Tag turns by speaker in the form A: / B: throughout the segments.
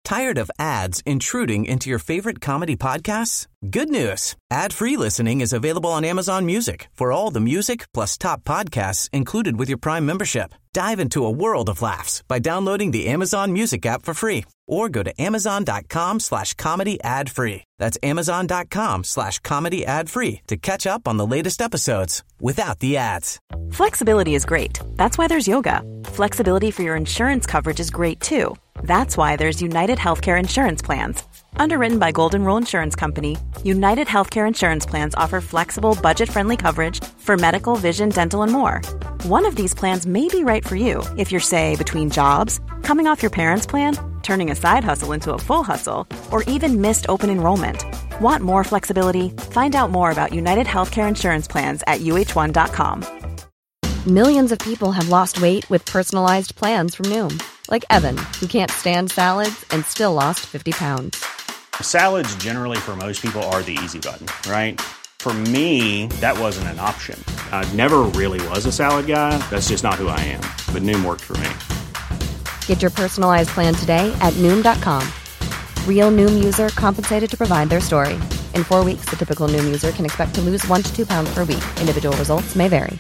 A: Tired of ads intruding into your favorite comedy podcasts? Good news. Ad-free listening is available on Amazon Music for all the music plus top podcasts included with your Prime membership. Dive into a world of laughs by downloading the Amazon Music app for free or go to amazon.com/comedy ad-free. That's amazon.com/comedy ad-free to catch up on the latest episodes without the ads.
B: Flexibility is great. That's why there's yoga. Flexibility for your insurance coverage is great too. That's why there's United Healthcare Insurance Plans. Underwritten by Golden Rule Insurance Company, United Healthcare Insurance Plans offer flexible, budget-friendly coverage for medical, vision, dental, and more. One of these plans may be right for you if you're, say, between jobs, coming off your parents' plan, turning a side hustle into a full hustle, or even missed open enrollment. Want more flexibility? Find out more about United Healthcare Insurance Plans at uh1.com.
C: Millions of people have lost weight with personalized plans from Noom. Like Evan, who can't stand salads and still lost 50 pounds.
D: Salads generally for most people are the easy button, right? For me, that wasn't an option. I never really was a salad guy. That's just not who I am. But Noom worked for me.
C: Get your personalized plan today at Noom.com. Real Noom user compensated to provide their story. In 4 weeks, the typical Noom user can expect to lose 1 to 2 pounds per week. Individual results may vary.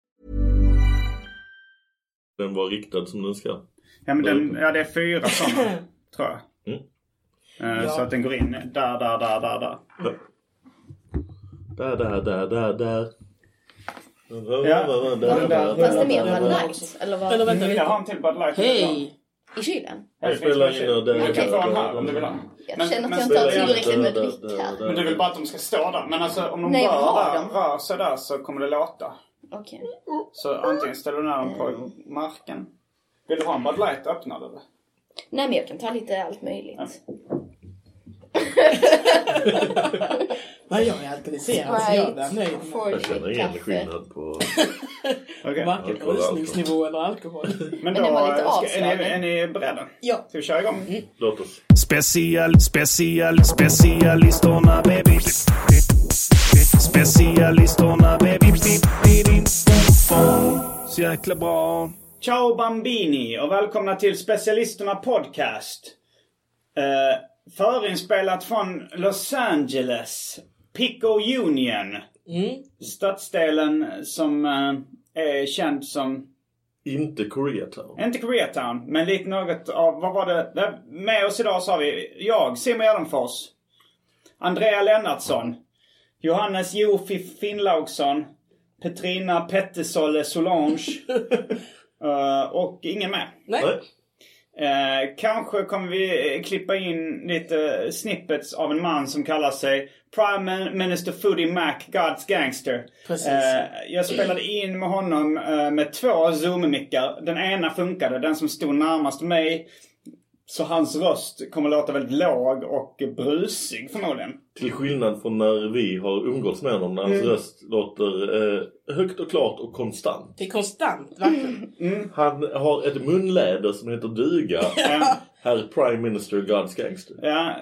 E: Den var riktad som den ska.
F: Ja, men det är 4 sådana, tror jag. Så att den går in där.
E: Där.
F: Ja.
G: Fast det mer Bud Light, eller vad?
F: Eller vänta, jag har en till Bud Light.
G: Hej! I kylen?
E: Jag spelar in och
F: du kan få den här om du vill ha.
G: Jag känner att jag inte har tillräckligt med dryck här.
F: Men du vill bara att de ska stå där. Men alltså om de rör sig där så kommer det låta.
G: Okej.
F: Så antingen ställer du ner dem på marken. Vill du ha en Bud Light öppnad eller?
G: Nej, men jag kan ta lite allt möjligt.
F: Ja.
H: Nej, jag är alkoholiserad så jag är nöjd.
E: Jag känner ingen skillnad på
H: varken röstningsnivå eller alkohol.
F: Men då är ni beredda?
H: Ja.
F: Ska vi köra igång?
E: Låt oss.
I: Specialisterna baby. Specialisterna baby. Så jäkla bra.
F: Ciao Bambini och välkomna till Specialisterna podcast. Förinspelat från Los Angeles, Pico Union. Stadsdelen som är känd som...
E: Inte Koreatown.
F: Inte Koreatown, men lite något av... Vad var det? Med oss idag så har vi jag, Simon Gärdenfors, Andrea Lennartsson, Johannes Jofi Finnlaugsson, Petrina Pettesolle Solange och ingen mer.
H: Nej.
F: Kanske kommer vi klippa in lite snippets av en man som kallar sig Prime Minister Foodie Mac, God's Gangster.
H: Precis.
F: Jag spelade in med honom med 2 Zoom-mickar. Den ena funkade, den som stod närmast mig. Så hans röst kommer låta väldigt låg och brusig förmodligen.
E: Till skillnad från när vi har umgåtts med honom, när hans röst låter högt och klart och konstant.
H: Det är konstant, verkligen.
E: Han har ett munläder som heter duga. Herr Prime Minister God's Gangster.
F: Ja,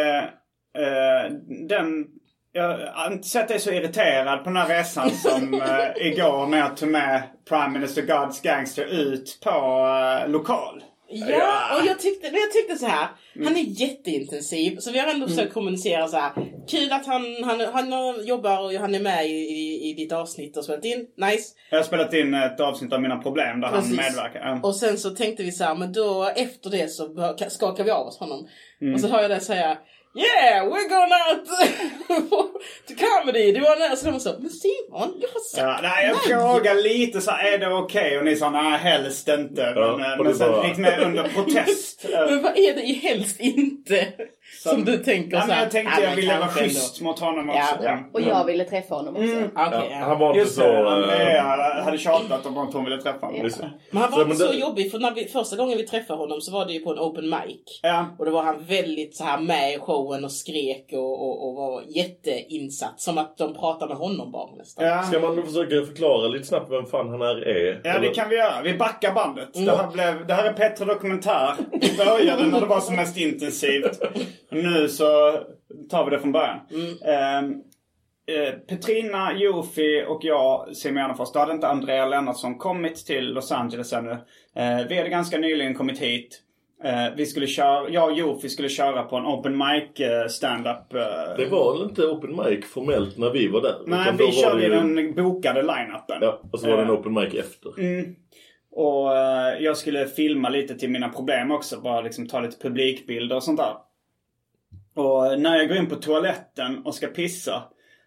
F: jag har inte sett dig så irriterad på den här resan som igår när jag tog med Prime Minister God's Gangster ut på lokal.
H: Ja, och jag tyckte så här. Han är jätteintensiv. Så vi har ändå försökt kommunicera så här. Kul att han jobbar och han är med i ditt avsnitt och spelat in. Nice.
F: Jag har spelat in ett avsnitt av mina problem där han medverkar.
H: Och sen så tänkte vi så här, men då efter det så skakar vi av oss honom. Och så hör jag det säga: yeah, we're going out to comedy. Det var så de sa, men Simon, jag har sagt
F: jag frågar lite så här, är det okej? Och ni sa, nej, helst inte. Men sen gick med under protest.
H: Men vad är det i helst inte som du tänker så här?
F: Jag tänkte jag ville vara schysst mot honom också.
G: Ja. Och jag ville träffa honom också.
E: Han var inte så...
F: Jag hade tjatat om att hon ville träffa honom.
H: Men han var inte så jobbig, för första gången vi träffade honom så var det ju på en open mic. Och då var han väldigt så här med i showen och skrek och var jätteinsatt. Som att de pratar med honom bara nästan.
E: Ska man då försöka förklara lite snabbt vem fan han är?
F: Ja, det kan vi göra. Vi backar bandet. Det här är Petra Dokumentär. Vi började när det var som mest intensivt. Nu så tar vi det från början. Petrina, Jofi och jag, Simon Gärdenfors. Då hade inte Andrea Lennartsson kommit till Los Angeles ännu. Vi hade ganska nyligen kommit hit. Vi skulle köra, jag och Jofi skulle köra på en open mic stand-up.
E: Det var väl inte open mic formellt när vi var där?
F: Nej, vi körde den bokade line-upen.
E: Ja, och så var det en open mic efter.
F: Och jag skulle filma lite till mina problem också. Bara liksom ta lite publikbilder och sånt där. Och när jag går in på toaletten och ska pissa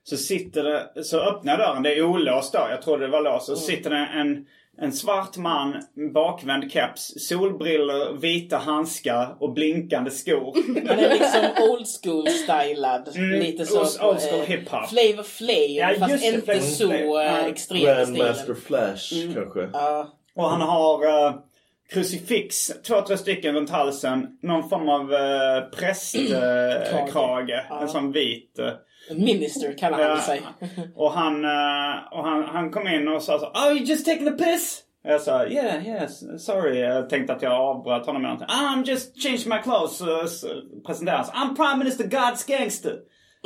F: så öppnar jag dörren. Det är olåst då. Jag trodde det var låst. Och så sitter det en svart man, bakvänd keps, solbriller, vita handskar och blinkande skor.
H: Han är liksom old school stylad. Lite så
F: old school hiphop.
H: Flavor Flav, fast inte så extremt
E: Grandmaster Flash kanske.
F: Och han har krucifix, 2-3 stycken runt halsen. Någon form av prästkrage. En sån vit.
H: Minister kallar han sig.
F: Och han kom in och sa så: "Oh, you just taking a piss?" Jag sa: yes, sorry. Jag tänkte att jag avbröt honom med någonting. I'm just changing my clothes. Presenterades. I'm Prime Minister God's Gangster.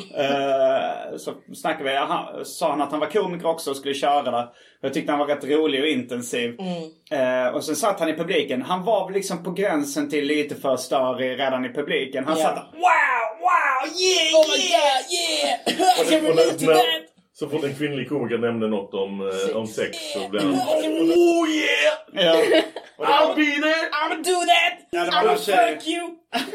F: Så snackade vi. Sa han att han var komiker också och skulle köra där. Jag tyckte han var rätt rolig och intensiv. Och sen satt han i publiken. Han var väl liksom på gränsen till lite för större redan i publiken. Han satt där: wow, yeah,
H: oh my god, yeah. I can relate to that.
E: Så fort en kvinnlig komiker nämnde något om sex så blev han: oh yeah! I'll be there!
H: I'ma do that! I'ma fuck you!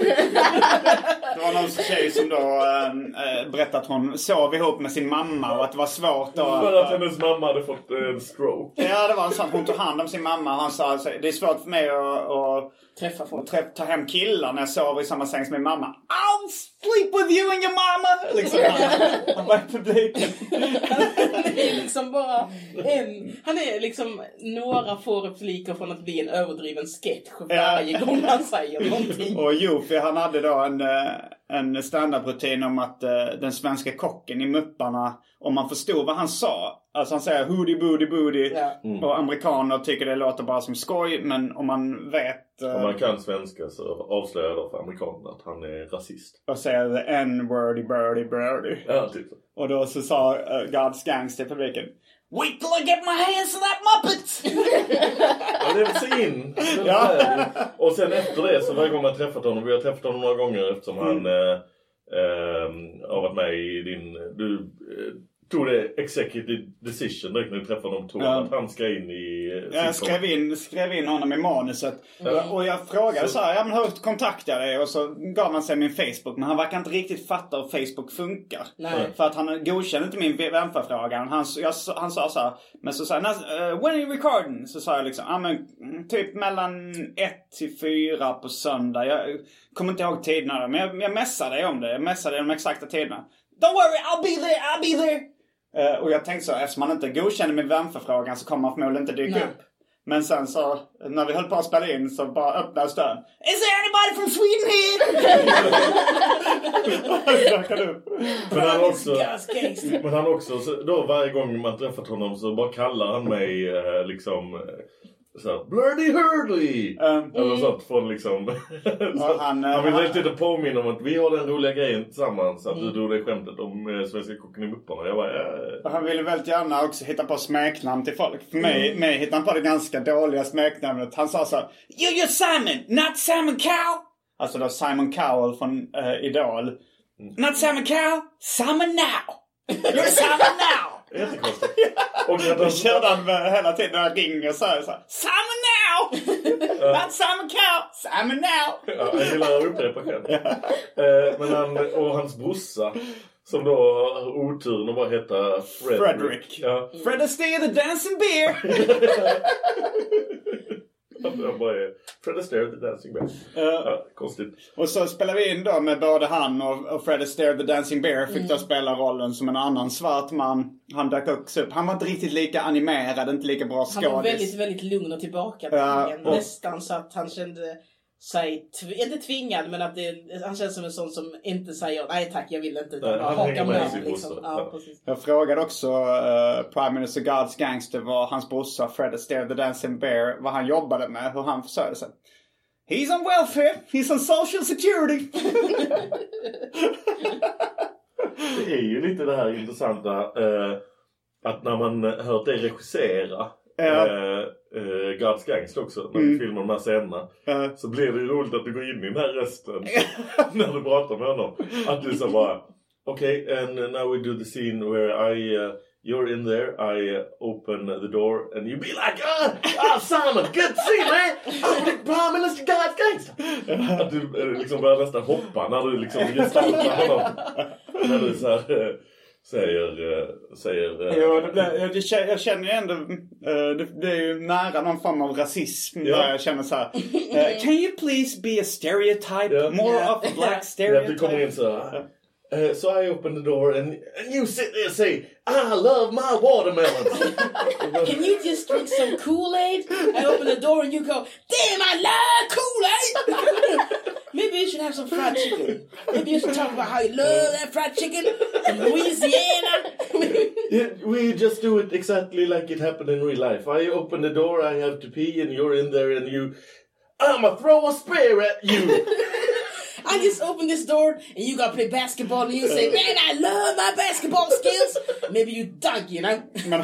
F: Det var någon tjej som då berättade att hon sov ihop med sin mamma och att det var svårt då.
E: För att hennes mamma hade fått en stroke.
F: Ja, det var en sån. Hon tog hand om sin mamma. Han sa alltså, det är svårt för mig att
H: träffa folk.
F: Ta hem killar när jag sover i samma säng som min mamma. I'll sleep with you and your mama! Liksom, han var i publiken.
H: Det är liksom bara han är liksom några få repliker från att bli en överdriven sketch varje gång han säger någonting.
F: Och Jofi, han hade då en standardrutin om att den svenska kocken i Mupparna, om man förstod vad han sa, alltså han säger hoodie booty booty, och amerikaner tycker det låter bara som skoj, men om man vet
E: om man kan svenska så avslöjar då för amerikanerna att han är rasist
F: och säger the n-wordy birdie.
E: Ja, typ.
F: Och då så sa God's Gangster i publiken: "Wait till I get my hands on that Muppet!"
E: Ja, det var så in. Och sen efter det så varje gång man träffat honom, vi har träffat honom några gånger eftersom han har varit med i din... Du tog det executive decision direkt när du träffade honom, att han ska in i...
F: Jag skrev in honom i manuset. Och jag frågade så här: men hur kontaktar jag dig? Och så gav han sig min Facebook. Men han verkar inte riktigt fatta hur Facebook funkar. För att han godkände inte min vänförfrågan. Han sa så här. Men så sa han: when are you recording? Så sa jag liksom: men typ mellan 1 till 4 på söndag. Jag kommer inte ihåg tiderna. Men jag messade dig om det. Jag messade de exakta tiderna. Don't worry, I'll be there. Och jag tänkte så, eftersom man inte godkänner min vänförfrågan så kommer man förmodligen inte dyka upp. Men sen så, när vi höll på att spela in så bara öppnades dörren. Is there anybody from Sweden here?
E: Men han också, så då varje gång man träffat honom så bara kallar han mig liksom... Så Blurdy Hurdley! Eller sånt från liksom... han vill inte påminna om att vi har den roliga grejen tillsammans. Att du drog det skämtet om svenska kocken i Mupparna. Jag bara...
F: Han ville väldigt gärna också hitta på smeknamn till folk. För mig hittade han på det ganska dåliga smeknamnet. Han sa så: You're Simon, not Simon Cowell! Alltså då Simon Cowell från Idol. Not Simon Cowell, Simon Now! You're Simon Now!
E: Jättekonstigt.
F: Och då körde han hela tiden när han ringer och så här: Simon Now! Not Simon Cowell, Simon Now!
E: Ja, jag gillar att upprepa själv. Men han och hans brorsa som då har oturen att bara heta Fredrik. Ja.
F: Fred Astaire the Dancing Bear!
E: Jag bara är Fred Astaire the Dancing Bear. Konstigt.
F: Och så spelar vi in då med både han och Fred Astaire the Dancing Bear fick då spela rollen som en annan svart man. Han dök också upp. Han var inte riktigt lika animerad, inte lika bra skådis.
H: Han var väldigt, väldigt lugn och tillbaka. Nästan så att han kände sig, inte tvingad, men att han känns som en sån som inte säger nej tack, jag vill inte.
E: Han hakar med
H: liksom.
F: Jag frågade också Prime Minister God's Gangster vad hans brorsa Fred Astaire the Dancing Bear, vad han jobbade med, hur han försörjde sig. He's on welfare, he's on social security.
E: Det är ju lite det här intressanta att när man hört dig regissera God's Gangster också, när vi filmar de här scenerna, så blir det roligt att du går in i den här rösten när du pratar med honom. Att du så bara, okay, and now we do the scene where you're in there, I open the door, and you be like, Simon, good to see you, man! I'm the Prime Minister God's Gangster! Att du liksom börjar nästan hoppa när du liksom gestaltar honom. När du så här... säger
F: jag känner ju ändå det är ju nära någon form av rasism där jag känner så här, can you please be a stereotype, more of a black stereotype.
E: Du kommer in så här, so I open the door and you sit there and say, I love my watermelons.
H: Can you just drink some Kool-Aid? I open the door and you go, damn, I love Kool-Aid. Maybe you should have some fried chicken. Maybe you should talk about how you love that fried chicken in Louisiana.
E: Yeah, we just do it exactly like it happened in real life. I open the door, I have to pee, and you're in there, and I'ma throw a spear at you.
H: I just open this door, and you gotta play basketball, and you say, man, I love my basketball skills. Maybe you dunk, you know.
F: Men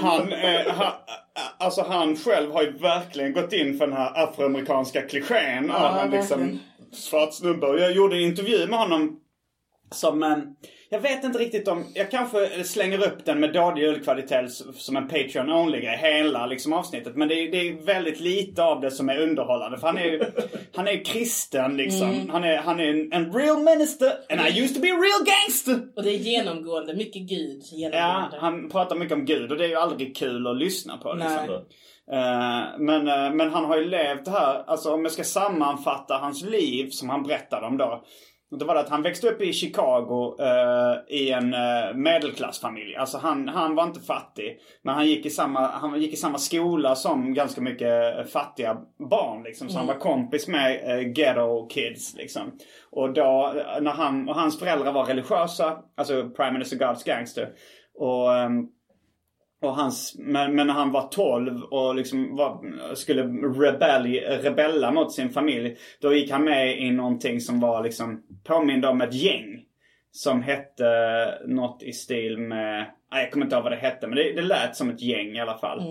F: han själv har ju verkligen gått in för den här afroamerikanska klichén av en liksom svart snubbe. Jag gjorde en intervju med honom som... jag vet inte riktigt om... Jag kanske slänger upp den med dålig ljudkvalitet som en Patreon-only-grej. Hela liksom avsnittet. Men det är väldigt lite av det som är underhållande. För han är ju kristen liksom. Han är en real minister. And I used to be a real gangster.
H: Och det är genomgående. Mycket Gud.
F: Ja, han pratar mycket om Gud. Och det är ju aldrig kul att lyssna på. Liksom. Men han har ju levt här. Alltså om jag ska sammanfatta hans liv som han berättade om då. Det var att han växte upp i Chicago i en medelklassfamilj. Alltså han var inte fattig. Men han gick i samma skola som ganska mycket fattiga barn. Liksom. Så han var kompis med ghetto kids. Liksom. Och då, när han och hans föräldrar var religiösa. Alltså Prime Minister God's Gangster. Men när han var 12 och liksom skulle rebella mot sin familj, då gick han med i någonting som var liksom påminner om ett gäng som hette något i stil med, jag kommer inte ihåg vad det hette, men det lät som ett gäng i alla fall.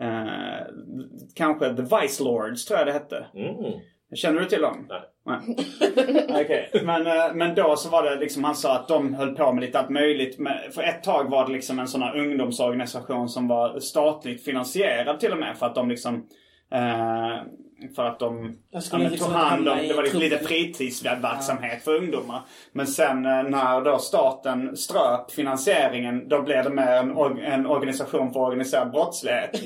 F: Kanske The Vice Lords tror jag det hette. Känner du till dem? Nej. Okej. Men då så var det liksom, han sa att de höll på med lite allt möjligt. För ett tag var det liksom en sån här ungdomsorganisation som var statligt finansierad till och med. För att de liksom... för att de tog hand om, det var lite fritidsverksamhet för ungdomar. Men sen när då staten ströp finansieringen, då blev det mer en organisation för organiserad brottslighet.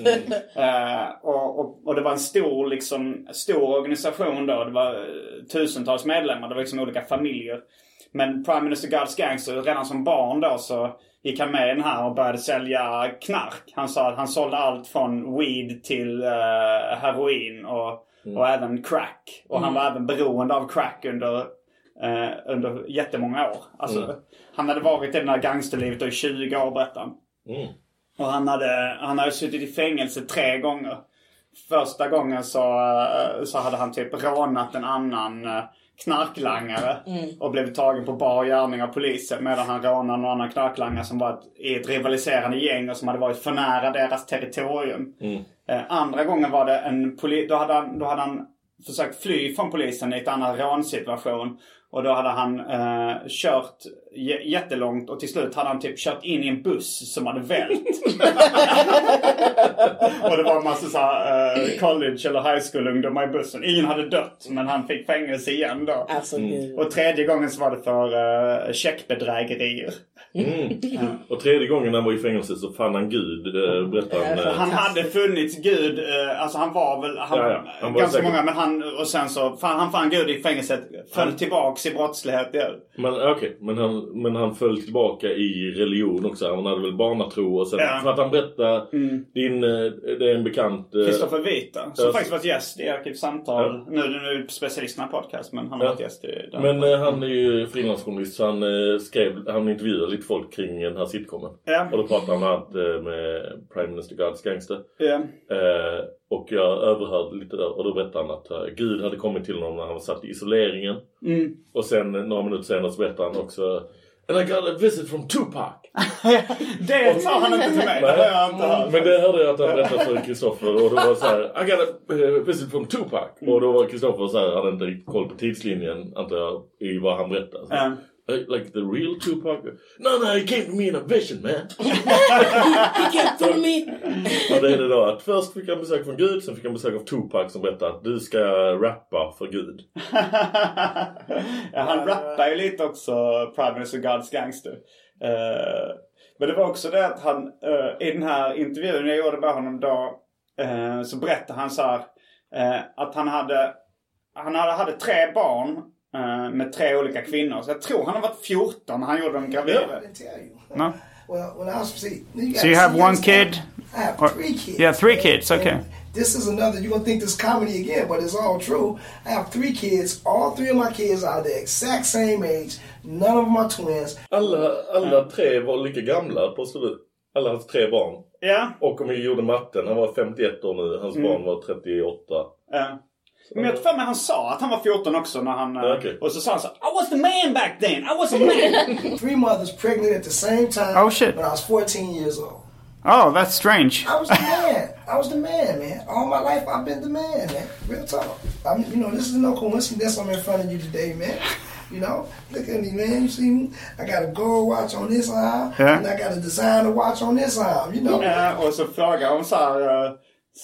F: Och det var en stor organisation då. Det var tusentals medlemmar, det var liksom olika familjer. Men Prime Minister God's Gangster, redan som barn då så gick han med i den här och började sälja knark. Han sa att han sålde allt från weed till heroin och även crack. Och han var även beroende av crack under jättemånga år. Alltså, han hade varit i den här gangsterlivet i 20 år, berättade han. Och han hade suttit i fängelse 3 gånger. Första gången så hade han typ rånat en annan knarklangare och blev tagen på bar gärning av polisen, medan han rånade någon annan knarklangare som var i ett rivaliserande gäng och som hade varit för nära deras territorium. Andra gången var det då hade han försökt fly från polisen i ett annat rånsituation. Och då hade han kört jättelångt och till slut hade han typ kört in i en buss som hade vält. Och det var en massa så här, college eller high school ungdomar i bussen. Ingen hade dött, men han fick fängelse igen då.
H: Alltså,
F: och 3:e gången så var det för checkbedrägerier.
E: Och 3:e gången han var i fängelse så fann han Gud, berättade han.
F: Han hade funnits Gud, alltså han var väl han var ganska säkert. Många, men han fann Gud i fängelset, föll tillbaks i brottslighet.
E: Men han föll tillbaka i religion också. Han hade väl barnatro och sen för att han berättade det är en bekant
F: Kristoffer Vita som faktiskt varit gäst i Arkivsamtal. Nu är det specialisterna podcast, men han har varit gäst i den.
E: Men han är ju frilansjournalist, så han intervjuade lite folk kring den här sitcomen. Och då pratade han med Prime Minister God's Gangster. Och jag överhörde lite där, och då berättade han att Gud hade kommit till honom när han var satt i isoleringen. Och sen några minuter senare så berättade han också And I got a visit from Tupac.
F: Det sa han inte till mig.
E: Men det hörde jag att han berättade för Kristoffer. Och då var det så här, I got a visit from Tupac. Och då var Kristoffer så här, hade inte riktigt koll på tidslinjen, antar jag, i vad han berättade. Like the real Tupac? No, he came to me in a vision, man.
H: He came to me.
E: Och det är det då att först fick han besök från Gud, sen fick han besök av Tupac som berättade att du ska rappa för Gud.
F: Ja, han rappar ju lite också, Promise of God's Gangster. Men det var också det att han i den här intervjun jag gjorde med honom då, så berättade han så här, att han hade 3 barn med 3 olika kvinnor. Så jag tror han har varit 14 när han gjorde dem gravida.
J: No? Well, when I was
F: so you have one kid?
J: I have 3 kids.
F: Yeah, 3 kids, okay.
J: And this is another, you're going to think this comedy again, but it's all true. I have 3 kids. All 3 of my kids are the exact same age. None of them are twins.
E: Alla 3 var lika gamla, påstår du? Alla hade 3 barn.
F: Ja.
E: Och om vi gjorde matten, han var 51 år nu, hans barn var 38.
F: Ja. Men jag tror han sa att han var 14 också när han... Och så sa han så, I was the man back then. I was a man.
J: 3 mothers pregnant at the same time.
F: Oh shit.
J: When I was 14 years old.
F: Oh, that's strange.
J: I was the man. I was the man, man. All my life I've been the man, man. Real talk. I mean, you know, this is no coincidence I'm in front of you today, man. You know, look at me, man. You see me? I got a gold watch on this arm. Yeah. And I got a designer watch on this arm, you know.
F: Och så frågar hon så här...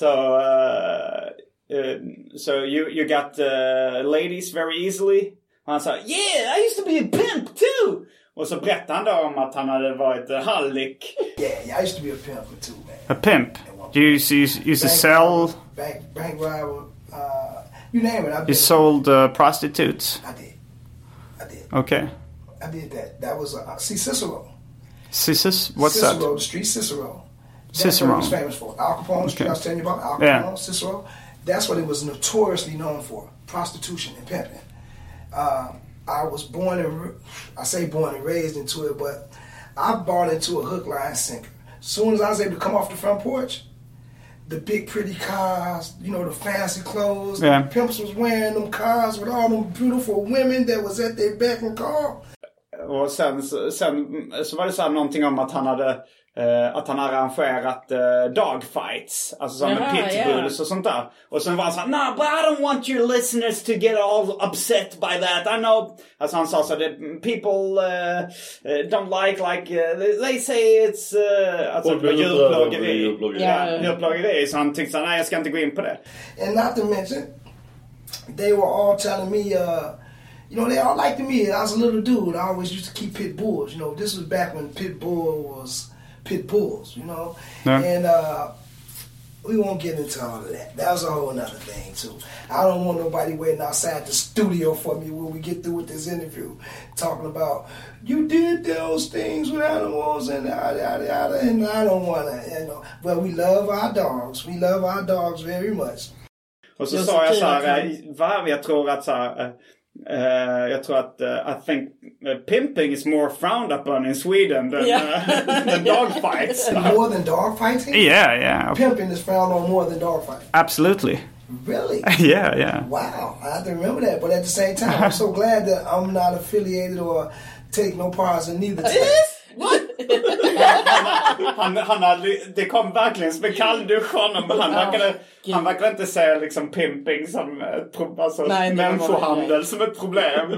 F: So you got ladies very easily? Och han sa, yeah, I used to be a pimp too. Och så berättade han då om att han hade varit hallick.
J: Yeah, I used to be a pimp too, man.
F: A pimp? You used to sell?
J: Bank robber, you name it.
F: You sold prostitutes?
J: I did.
F: Okay.
J: I did that. That was Cicero.
F: What's
J: Cicero,
F: that?
J: The street Cicero. That's
F: Cicero.
J: what he was famous for. Al Capone, street I was telling you about. Al Capone, Cicero. That's what it was notoriously known for. Prostitution and pimping. I was born and raised into it, but I bought into a hook, line, sinker. As soon as I was able to come off the front porch, the big pretty cars, you know, the fancy clothes, the pimps was wearing them cars with all them beautiful women that was at their back and call.
F: Och sen så var det så här någonting om att han hade arrangerat dogfights, alltså som med pitbulls och sånt där. Och sen var han så här, no, but I don't want your listeners to get all upset by that. I know. Alltså han sa så that people don't like they say it's alltså djurplågeri. Så han tyckte så nej, jag ska inte gå in på det.
J: And not to mention, they were all telling me you know, they all liked me. I was a little dude. I always used to keep pit bulls. You know, this was back when pit bulls, you know. Yeah. And we won't get into all of that. That was a whole other thing, too. I don't want nobody waiting outside the studio for me when we get through with this interview talking about, you did those things with animals and yada, and I don't want to, you know. But we love our dogs. We love our dogs very much.
F: Och så sa jag så här, jag tror att så här... jag tror att I think pimping is more frowned upon in Sweden than dogfights.
J: More than dogfighting?
F: Yeah.
J: Pimping is frowned on more than dogfighting.
F: Absolutely.
J: Really?
F: Yeah.
J: Wow, I have to remember that. But at the same time, I'm so glad that I'm not affiliated or take no parts in neither.
F: Det kom verkligen som en kalldusch honom. Han verkade inte säga liksom pimping som människohandel som ett problem.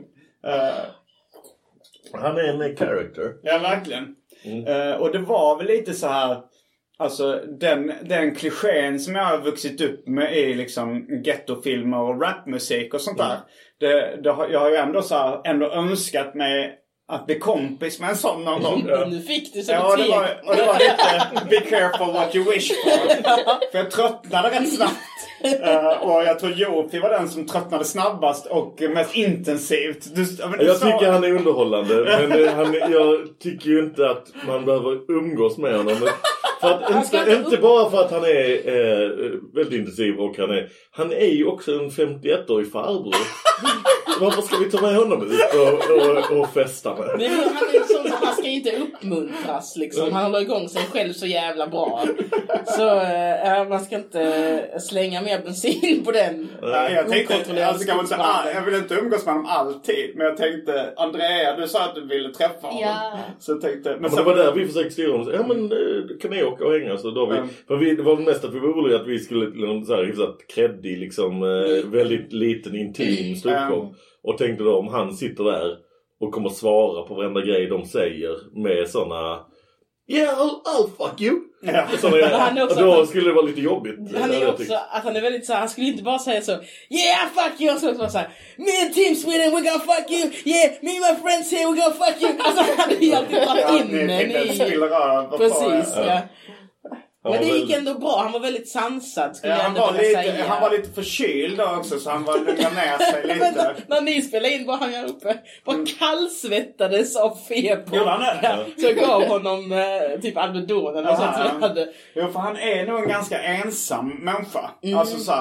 E: Han är en character.
F: Ja, verkligen. Och det var väl lite så här, alltså den klichén som jag har vuxit upp med i liksom ghettofilmer och rapmusik och sånt där. Jag har ju ändå så här, önskat mig att bli kompis med en sån någon gång.
H: Nu fick du så
F: och det var lite be careful what you wish for. För jag tröttnade rätt snabbt. Och jag tror Jofi var den som tröttnade snabbast och mest intensivt.
E: Jag tycker han är underhållande. Men jag tycker ju inte att man behöver umgås med honom. För att, inte bara för att han är väldigt intensiv och han är ju också en 51-årig farbror. Varför ska vi ta med honom ut och festa med?
H: Men han ska inte uppmuntras liksom. Han håller igång sig själv så jävla bra. Så man ska inte slänga mer bensin på den.
F: Jag tänkte, jag vill inte umgås med honom alltid. Men jag tänkte, Andrea, du sa att du ville träffa honom.
G: Ja.
F: Så jag tänkte,
E: men det var där vi försökte styra honom. Ja men kan ni åka och hänga? Så då det var mest att vi var oroliga att vi skulle så här hyfsat kreddig liksom väldigt liten intim ståuppgång. Och tänkte då om han sitter där och kommer svara på varenda grej de säger med såna yeah, I'll fuck you. Då skulle det vara lite jobbigt.
H: Han är också att han är väldigt så han skulle inte bara säga så yeah, fuck you. Han skulle vara så här, me and Team Sweden, we're gonna fuck you. Yeah, me and my friends here, we're gonna fuck you. Alltså han hade ju alltid tagit in den i... Precis, ja. Men det gick ändå bra. Han var väldigt sansad.
F: Han var lite förkyld också, så han var lugna ner sig lite.
H: När ni spelade in var han här uppe. Bara kallsvettades av feber. Så jag gav honom typ Alvedon eller sånt.
F: Jo, för han är nog en ganska ensam människa. Alltså så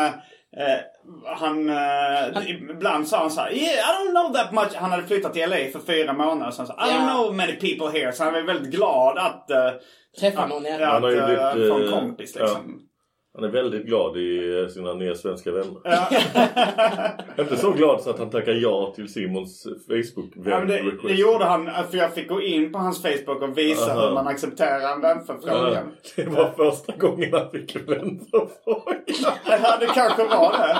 F: han ibland sa han så här, yeah, I don't know that much. Han hade flyttat till LA för 4 månader. Så han sa, I don't know many people here. Så han var väldigt glad att
H: träffa någon.
E: Han har ju
F: få en kompis liksom.
E: Han är väldigt glad i sina nya svenska vänner. Inte så glad så att han tackar ja till Simons Facebook-vän.
F: Det gjorde han, för jag fick gå in på hans Facebook och visa hur man accepterar en vänförfrågan.
E: Det var första gången han fick en vänförfrågan.
F: Ja, det kanske var det.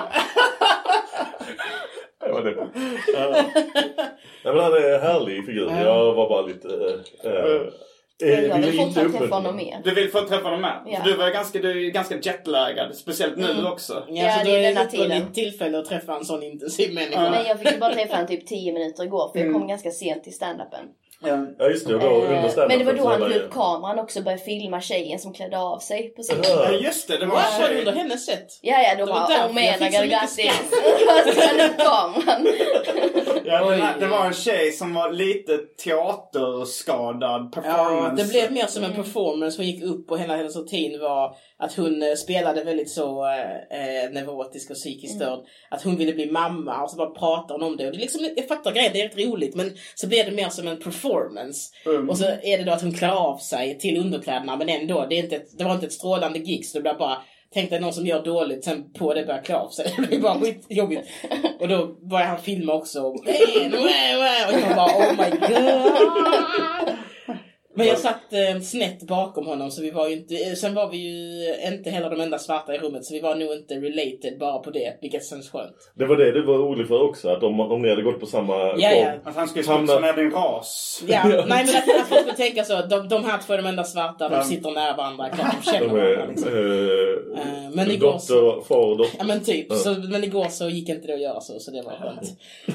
E: Det var det. Men han är en härlig figur. Jag var bara lite...
G: jag vill fortfarande träffa honom mer.
F: Du vill få träffa honom med? Ja. Du är ganska jetlaggad. Speciellt nu också.
H: Ja, så det är denna tiden. Tillfälle att träffa en sån intensiv människa.
G: Nej, jag fick ju bara träffa en typ 10 minuter igår. För jag kom ganska sent till stand-upen.
E: Ja, just det.
G: Men det var då han tog upp kameran också och började filma tjejen som klädde av sig på scenen.
F: Ja, just det. Det var en tjej.
H: Under hennes sätt.
G: Ja, då var Omena Gargatti. Han upp kameran.
F: Det var en tjej som var lite teaterskadad performance.
H: Ja, det blev mer som en performance. Hon gick upp och hela hennes rutin var att hon spelade väldigt så neurotisk och psykiskt störd. Att hon ville bli mamma och så bara pratade hon om det. Och det liksom, jag fattar grejen, det är rätt roligt. Men så blev det mer som en performance. Och så är det då att hon klarar av sig till underkläderna. Men ändå, det var inte ett strålande gig. Så det blev bara... Tänk dig någon som gör dåligt, sen på det börjar klä av sig. Det blir bara skitjobbigt. Och då börjar han filma också. Och jag bara, oh my god. Men jag satt snett bakom honom, så vi var ju inte... Sen var vi ju inte heller de enda svarta i rummet, så vi var nog inte related bara på det, vilket känns skönt.
E: Det var det du var orolig för också, att om ni hade gått på samma...
F: Ja. Att han skulle smutsa ner din ras.
H: Ja, nej men att folk skulle tänka så, de här två är de enda svarta, de sitter nära varandra, klart de känner varandra liksom. Men igår
E: dotter, far och dotter.
H: Ja men typ, men igår så gick inte det att göra så det var skönt.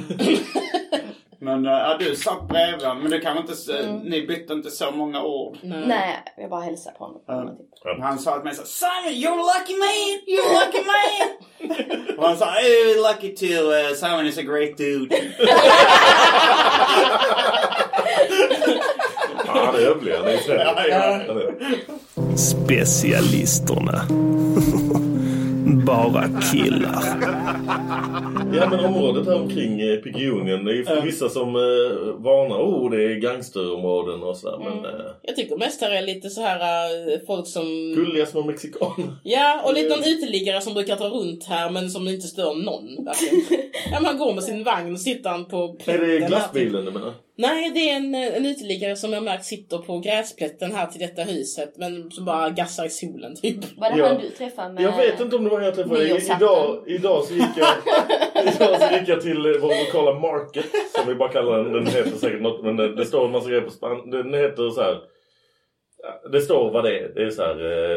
F: Men du satt bredvid, men du kan inte ni bytte inte så många ord.
G: Nej, jag bara hälsade på honom.
F: Han sa att mig så, Simon, you're lucky man. Och han sa, hey, lucky too. Simon is a great dude.
E: Ja, det blir han.
I: Specialisterna. Bara killar.
E: Ja, men området här omkring Pigionien, det är ju för vissa som varnar, det är gangsterområden och sådär. Men
H: jag tycker mest här är lite så här folk som...
E: gulliga små mexikaner.
H: Ja, och lite någon uteliggare som brukar ta runt här, men som inte stör någon. Ja, man går med sin vagn och sitter han på...
E: Är det glassbilen du menar?
H: Nej, det är en uteliggare som jag märkt sitter på gräsplätten här till detta huset, men som bara gassar i solen typ.
G: Var det han du träffade med?
E: Jag vet inte om det var jag träffade. Idag så gick jag till vår lokala market, som vi bara kallar den. Den heter säkert något, men det står en massa grejer på span. Den heter så här. Det står vad det är. Det är så här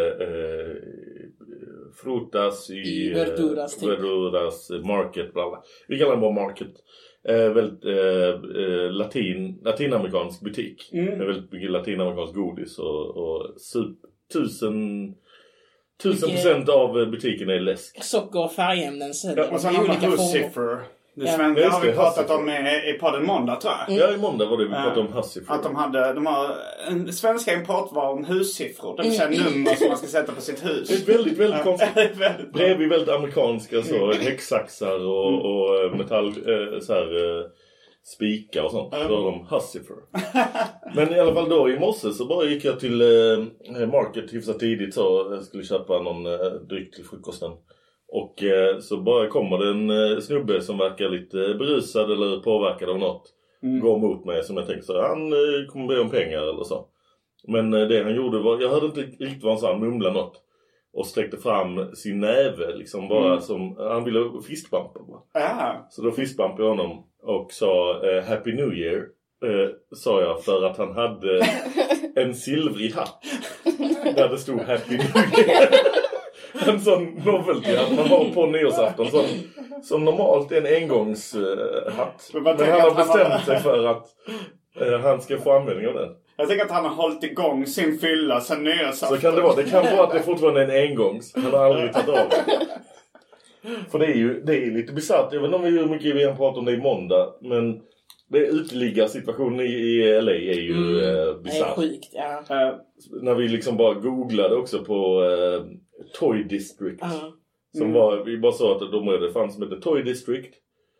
E: frutas i verduras market, bla bla. Vi kallar den bara market. Väldigt latinamerikansk butik med väldigt mycket latinamerikansk godis och 1000% av butiken är läsk.
H: Socker och färgämnen.
F: Och sen har man Lucifer. Det svenska har vi pratat om i podden måndag, tror jag.
E: Ja, i måndag var det vi pratade om hussiffror.
F: Att de har en svenska importvaror om hussiffror. Det vill säga nummer som man ska sätta på sitt hus.
E: Det är väldigt, väldigt konstigt. Bredvid väldigt amerikanska så häcksaxar och metall så här spikar och sånt. Då har de hussiffror. Men i alla fall då i morse så bara gick jag till Market hyfsat tidigt så jag skulle köpa någon dryck till frukosten. Och så bara kommer det en snubbe som verkar lite berusad eller påverkad av något. Går mot mig som jag tänkte så han kommer be om pengar eller så. Men det han gjorde var, jag hörde inte riktigt vad han sa, han mumlade något. Och sträckte fram sin näve liksom bara som, han ville fistbumpa bara. Så då fistbumpade jag honom och sa Happy New Year. Sa jag för att han hade en silvrig hatt. Där det stod Happy New Year. En sån novelty att man har på nyårsafton som normalt är en engångshatt. Men han har bestämt sig för att han ska få användning av den.
F: Jag tänker att han har hållit igång sin fylla sen nyårsafton.
E: Så kan det vara. Det kan vara att det fortfarande är en engångs. Han har aldrig tagit av det. För det är lite bisarrt. Jag vet inte hur mycket vi har pratat om det i måndag. Men det uteliggarsituationen i LA är ju bisarrt.
H: Det är sjukt, ja.
E: När vi liksom bara googlade också på Toy District. Som var, vi bara sa att ett område fanns som heter Toy District.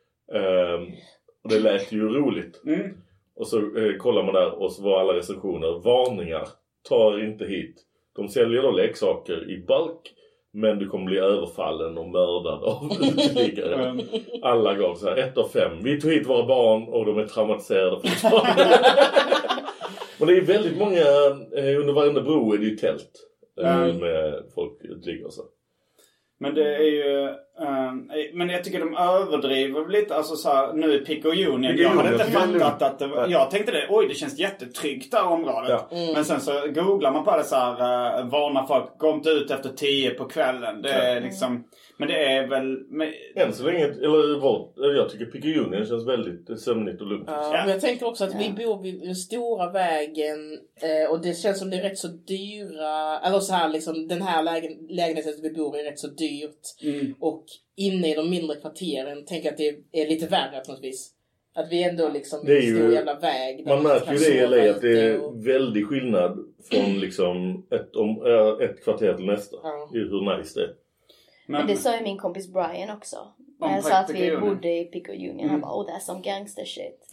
E: Och det lät ju roligt. Och så kollar man där och så var alla recensioner. Varningar, ta inte hit. De säljer då leksaker i bulk. Men du kommer bli överfallen och mördad av uteliggare. Alla gav så här 1 av 5. Vi tog hit våra barn och de är traumatiserade fortfarande. Och det är väldigt många, under varenda bro är det ju tält. Med folk utligger och så.
F: Men det är ju... men jag tycker de överdriver lite. Alltså så här, nu är Pico Union. Jag hade inte fattat att det var... Jag tänkte det, det känns jättetryggt där området. Men sen så googlar man på det så här... varnar folk, gå inte ut efter 10 på kvällen. Det är liksom... Men det är väl...
E: Än så länge, jag tycker Pico Union känns väldigt sömnigt och lugnt.
H: Men jag tänker också att vi bor vid den stora vägen. Och det känns som det är rätt så dyra... Eller så här liksom, den här lägenheten vi bor i är rätt så dyrt. Och inne i de mindre kvarteren tänker jag att det är lite värre på något vis. Att vi ändå liksom
E: det är ju,
H: stor jävla väg.
E: Man märker ju det i LA att det är väldigt skillnad från liksom ett kvarter till nästa. I hur nice det är.
G: Men det sa ju min kompis Brian också. När jag sa att vi bodde i Pico Union. Han bara, that's some gangster shit.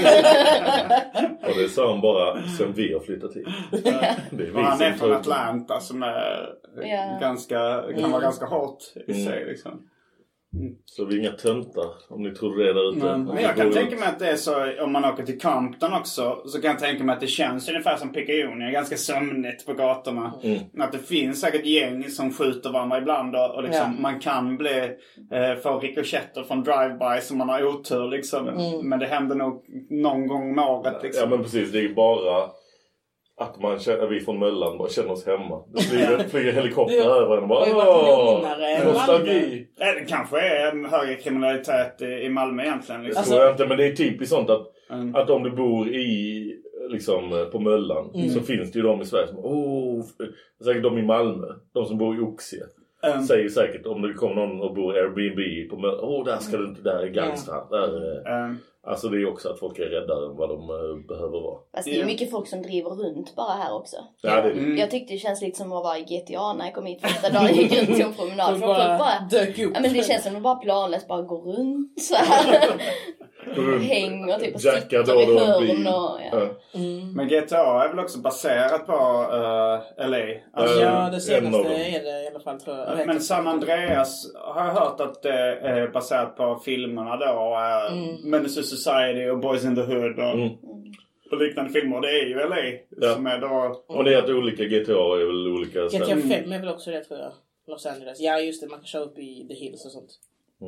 E: Och det sa han bara sen vi har flyttat hit.
F: Han är från Atlanta som är kan vara ganska hårt i sig liksom.
E: Så vi är inga töntar om ni tror det där ute.
F: Men jag kan tänka mig att det är så om man åker till Compton också, så kan jag tänka mig att det känns ungefär som Pico Union, ganska sömnigt på gatorna. Att det finns säkert gäng som skjuter varandra ibland och liksom man kan få rikoschetter från drive-by som man har otur liksom. Men det händer nog någon gång om året liksom.
E: Ja men precis, det är bara att man känner, vi från Möllan bara känner oss hemma. Det flyger helikopter över en och bara nostalgi.
F: Det kanske är en högre kriminalitet i Malmö egentligen. Liksom.
E: Det tror jag inte, men det är typiskt sånt att om du bor i liksom på Möllan så finns det ju de i Sverige som säkert de i Malmö, de som bor i Oxie. Säger säkert om det kommer någon och bor Airbnb på Möllan, där ska du inte, där är gangster. Alltså det är också att folk är räddare än vad de behöver vara.
G: Fast det är mycket folk som driver runt bara här också.
E: Ja, det är
G: Jag tyckte det känns lite som att vara i GTA när jag kom hit första dagen. Jag gick ut till en promenad. Folk bara
H: dök upp.
G: Ja, men det känns som att de bara planlöst bara går runt så här. Hänger typ och sitter i hörn och
F: Men GTA är väl också baserat på LA.
H: Alltså, det senaste är det i alla fall, tror jag.
F: Men San Andreas har jag hört att det är baserat på filmerna då. Menace Society och Boys in the Hood och liknande filmer. Det är ju LA som är då...
E: Och det är att olika GTA är väl olika
H: GTA 5 är väl också det, tror jag. Los Angeles. Ja, just det. Man kan köra upp i The Hills och sånt.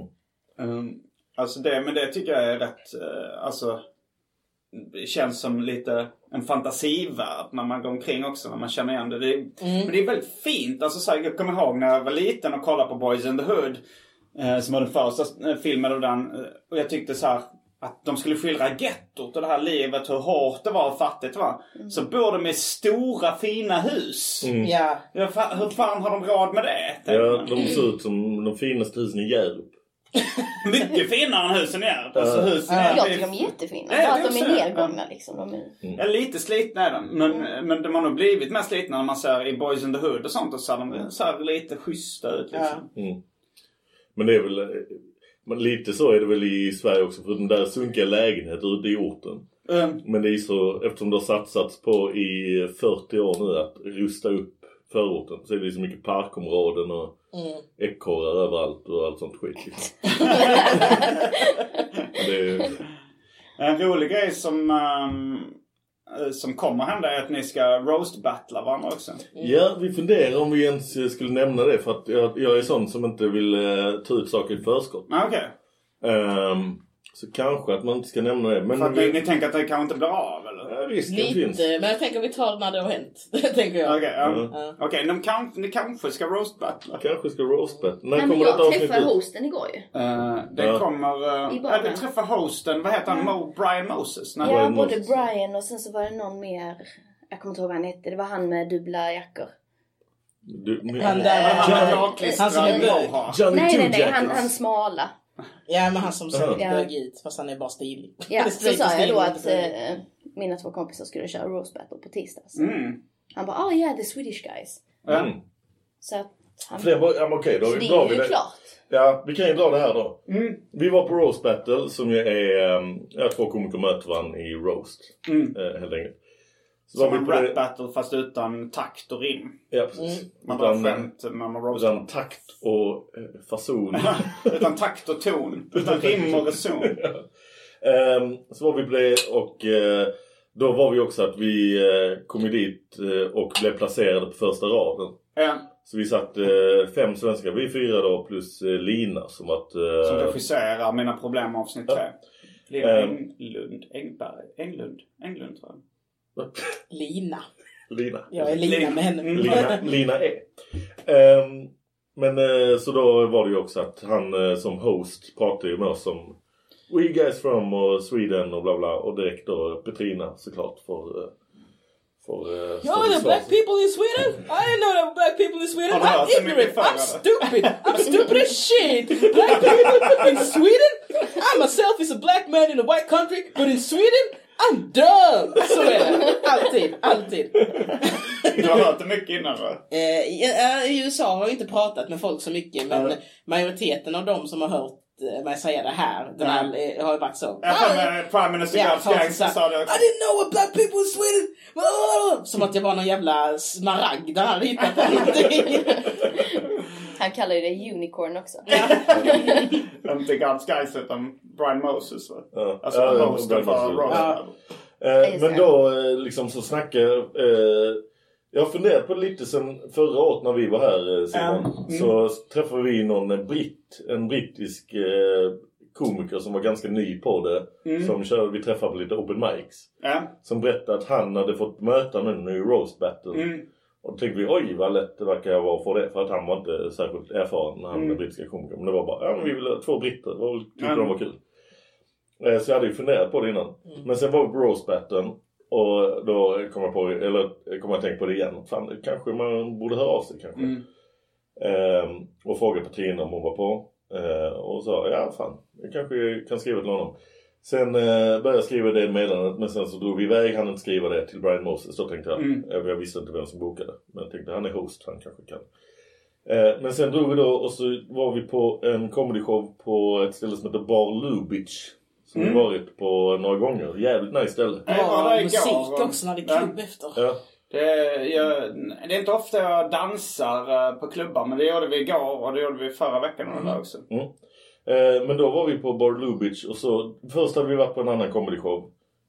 F: Alltså men det tycker jag är rätt... alltså, det känns som lite en fantasivärld när man går omkring också, när man känner igen det. Men det är väldigt fint. Alltså, så här, jag kommer ihåg när jag var liten och kollade på Boys in the Hood. Som var den första filmen av den. Och jag tyckte så här att de skulle skildra gettot och det här livet, hur hårt det var och fattigt det var. Så bor de med stora fina hus. Hur fan har de råd med det?
E: Ja, de ser ut som de finaste husen i Hjärup.
F: Mycket finare än husen är. Alltså, husen
G: jag tycker de är jättefina. Bara att de är nedgångna liksom. De är...
F: lite slitna är de. Men de har nog blivit mer slitna när man ser i Boys in the Hood och sånt. Och så de ser lite schyssta ut liksom.
E: Men det är väl... Men lite så är det väl i Sverige också. För den där sunkiga lägenheter ute i orten. Men det är så... Eftersom det har satsats på i 40 år nu att rusta upp förorten. Så är det så mycket parkområden och ekorrar överallt och allt sånt skit. Liksom. Det är...
F: En rolig grej som kommer hända är att ni ska roast-battla varandra också.
E: Ja, vi funderar om vi ens skulle nämna det. För att jag är sån som inte vill ta ut saker i förskott.
F: Okej.
E: Så kanske att man inte ska nämna det. Men
F: för att ni tänker att det kanske inte blir av, eller?
E: Ja, risken
H: lite,
E: finns.
H: Men jag tänker att vi tar det när det har hänt. tänker jag.
F: Okej, ni kanske ska roast-battla.
E: Kanske ska roast-battla.
G: Men jag träffade hosten igår ju.
F: Det kommer... vi träffade hosten, vad heter han? Brian Moses?
G: Nej? Ja, både Brian och sen så var det någon mer... Jag kommer inte ihåg vad han hette. Det var han med dubbla jackor.
H: Han som är bög.
G: Nej, han smala.
H: Ja, men han som ser bög ut. Fast han är bara stilig.
G: Ja, så sa jag då att mina 2 kompisar skulle köra roast battle på tisdags. Han bara, the Swedish guys. Så att han...
E: Okej, då
G: så det är ju klart.
E: Ja, vi kan ju dra det här då. Vi var på roast battle som ju är 2 komiker möter varandra i roast. Helt enkelt.
F: Som en rap battle fast utan takt och rim.
E: Ja, precis.
F: Man drar skämt när man roastar.
E: Utan takt och fason.
F: Utan takt och ton. Utan rim och reson.
E: Så var vi på det och då var vi också att vi kom dit och blev placerade på första raden. Så vi satt 5 svenskar, vi 4 då plus Lina som att...
F: som regisserar Mina problem avsnitt 3. Lina Englund tror jag.
H: Lina.
E: Jag
H: är Lina med henne.
E: Lina är. Men så då var det ju också att han som host pratade ju med oss om We guys from Sweden och bla bla. Och direkt då Petrina såklart för
H: the black people in Sweden? I didn't know there were black people in Sweden. I'm ignorant. I'm stupid. I'm stupid as shit. Black people in Sweden? I myself is a black man in a white country, but in Sweden I'm dumb! Så är det. Alltid.
F: Du har hört det mycket innan, va?
H: I USA har jag inte pratat med folk så mycket, men majoriteten av dem som har hört mig säga det här, den här har ju varit så.
F: Prime Minister sa det också.
H: I didn't know what black people in Sweden. Som att jag var någon jävla smaragd där han hittat någonting.
G: Han kallar ju det unicorn också.
F: Inte God's Guys utan Brian Moses, va? Alltså hosten för Roast.
E: Men då liksom så snackar jag har funderat på lite sen förra året när vi var här, Simon. Så träffade vi en brittisk komiker som var ganska ny på det. Vi träffade på lite open mics. Som berättade att han hade fått möta nu i roast battle. Och då tänkte vi, oj vad lätt det verkar vara för det. För att han var inte särskilt erfaren, han är brittiska komiker. Men det var bara, men vi ville ha 2 britter. Tyckte de var kul. Så jag hade ju funderat på det innan. Men sen var vi på roast battle. Och då kom jag tänka på det igen. Fan, kanske man borde höra av sig kanske. Och fråga Petrina om hon var på. Och sa, jag kanske kan skriva till honom. Sen började jag skriva det meddelandet. Men sen så drog vi iväg. Han inte skriva det till Brian Moses. Så tänkte jag. Jag visste inte vem som bokade. Men jag tänkte, han är host. Han kanske kan. Men sen drog vi då. Och så var vi på en comedy show på ett ställe som heter Bar Lubitsch. Som vi varit på några gånger. Jävligt nice ställe.
H: Musik också när det är klubb efter.
E: Ja.
F: Det är inte ofta jag dansar på klubbar. Men det gjorde vi igår och det gjorde vi förra veckan också.
E: Men då var vi på Bar Lubitsch. Och så först hade vi varit på en annan comedy show.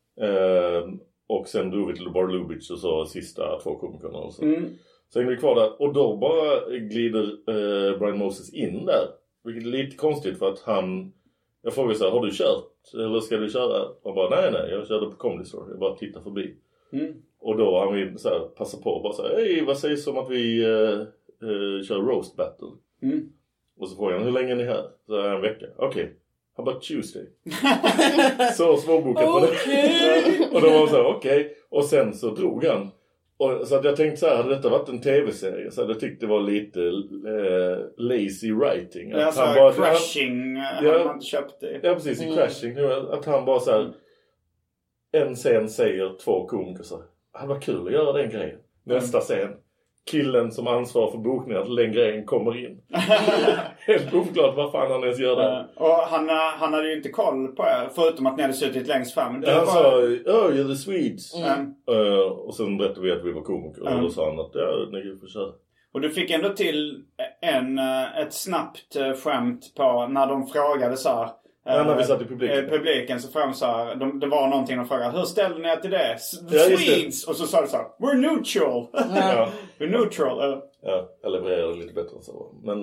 E: Och sen drog vi till Bar Lubitsch och så sista 2 komikerna. Och så. Sen är vi kvar där. Och då bara glider Brian Moses in där. Vilket är lite konstigt för att jag frågade så här, har du kört? Eller ska du köra? Och bara, nej, jag körde på Comedy Store. Jag bara tittar förbi. Och då har vi så här, passa på och bara så här, hej, vad sägs om att vi kör roast battle? Och så frågar han, hur länge är ni här? Så är en vecka. Okej. How about Tuesday? Så svårbokat på det. Och då var han så här, okej. Och sen så drog han. Och, så att jag tänkte så här, hade detta varit en tv-serie så hade jag tyckt det var lite lazy writing.
F: Ja,
E: att
F: han bara, Crashing hade man inte köpt det.
E: Ja, precis, i Crashing. Att han bara så här, en scen säger 2 komiker så här, vad kul att göra den grejen. Nästa scen, killen som ansvarar för bokningen, att den grejen kommer in. Helt oklart vad fan han ens gör där.
F: Och han hade ju inte koll på det, förutom att ni hade suttit längst fram.
E: Han sa, you're the Swedes. Och sen berättade vi att vi var komiker. Och då sa han att, ni får köra. Och
F: du fick ändå till ett snabbt skämt på när de frågade så här.
E: När vi satt i
F: publiken så fram så här, det var någonting de frågade, hur ställde ni er till det? Swedes! Och så sa du så här, we're neutral. We're neutral.
E: Ja, jag levererade lite bättre än så. Men...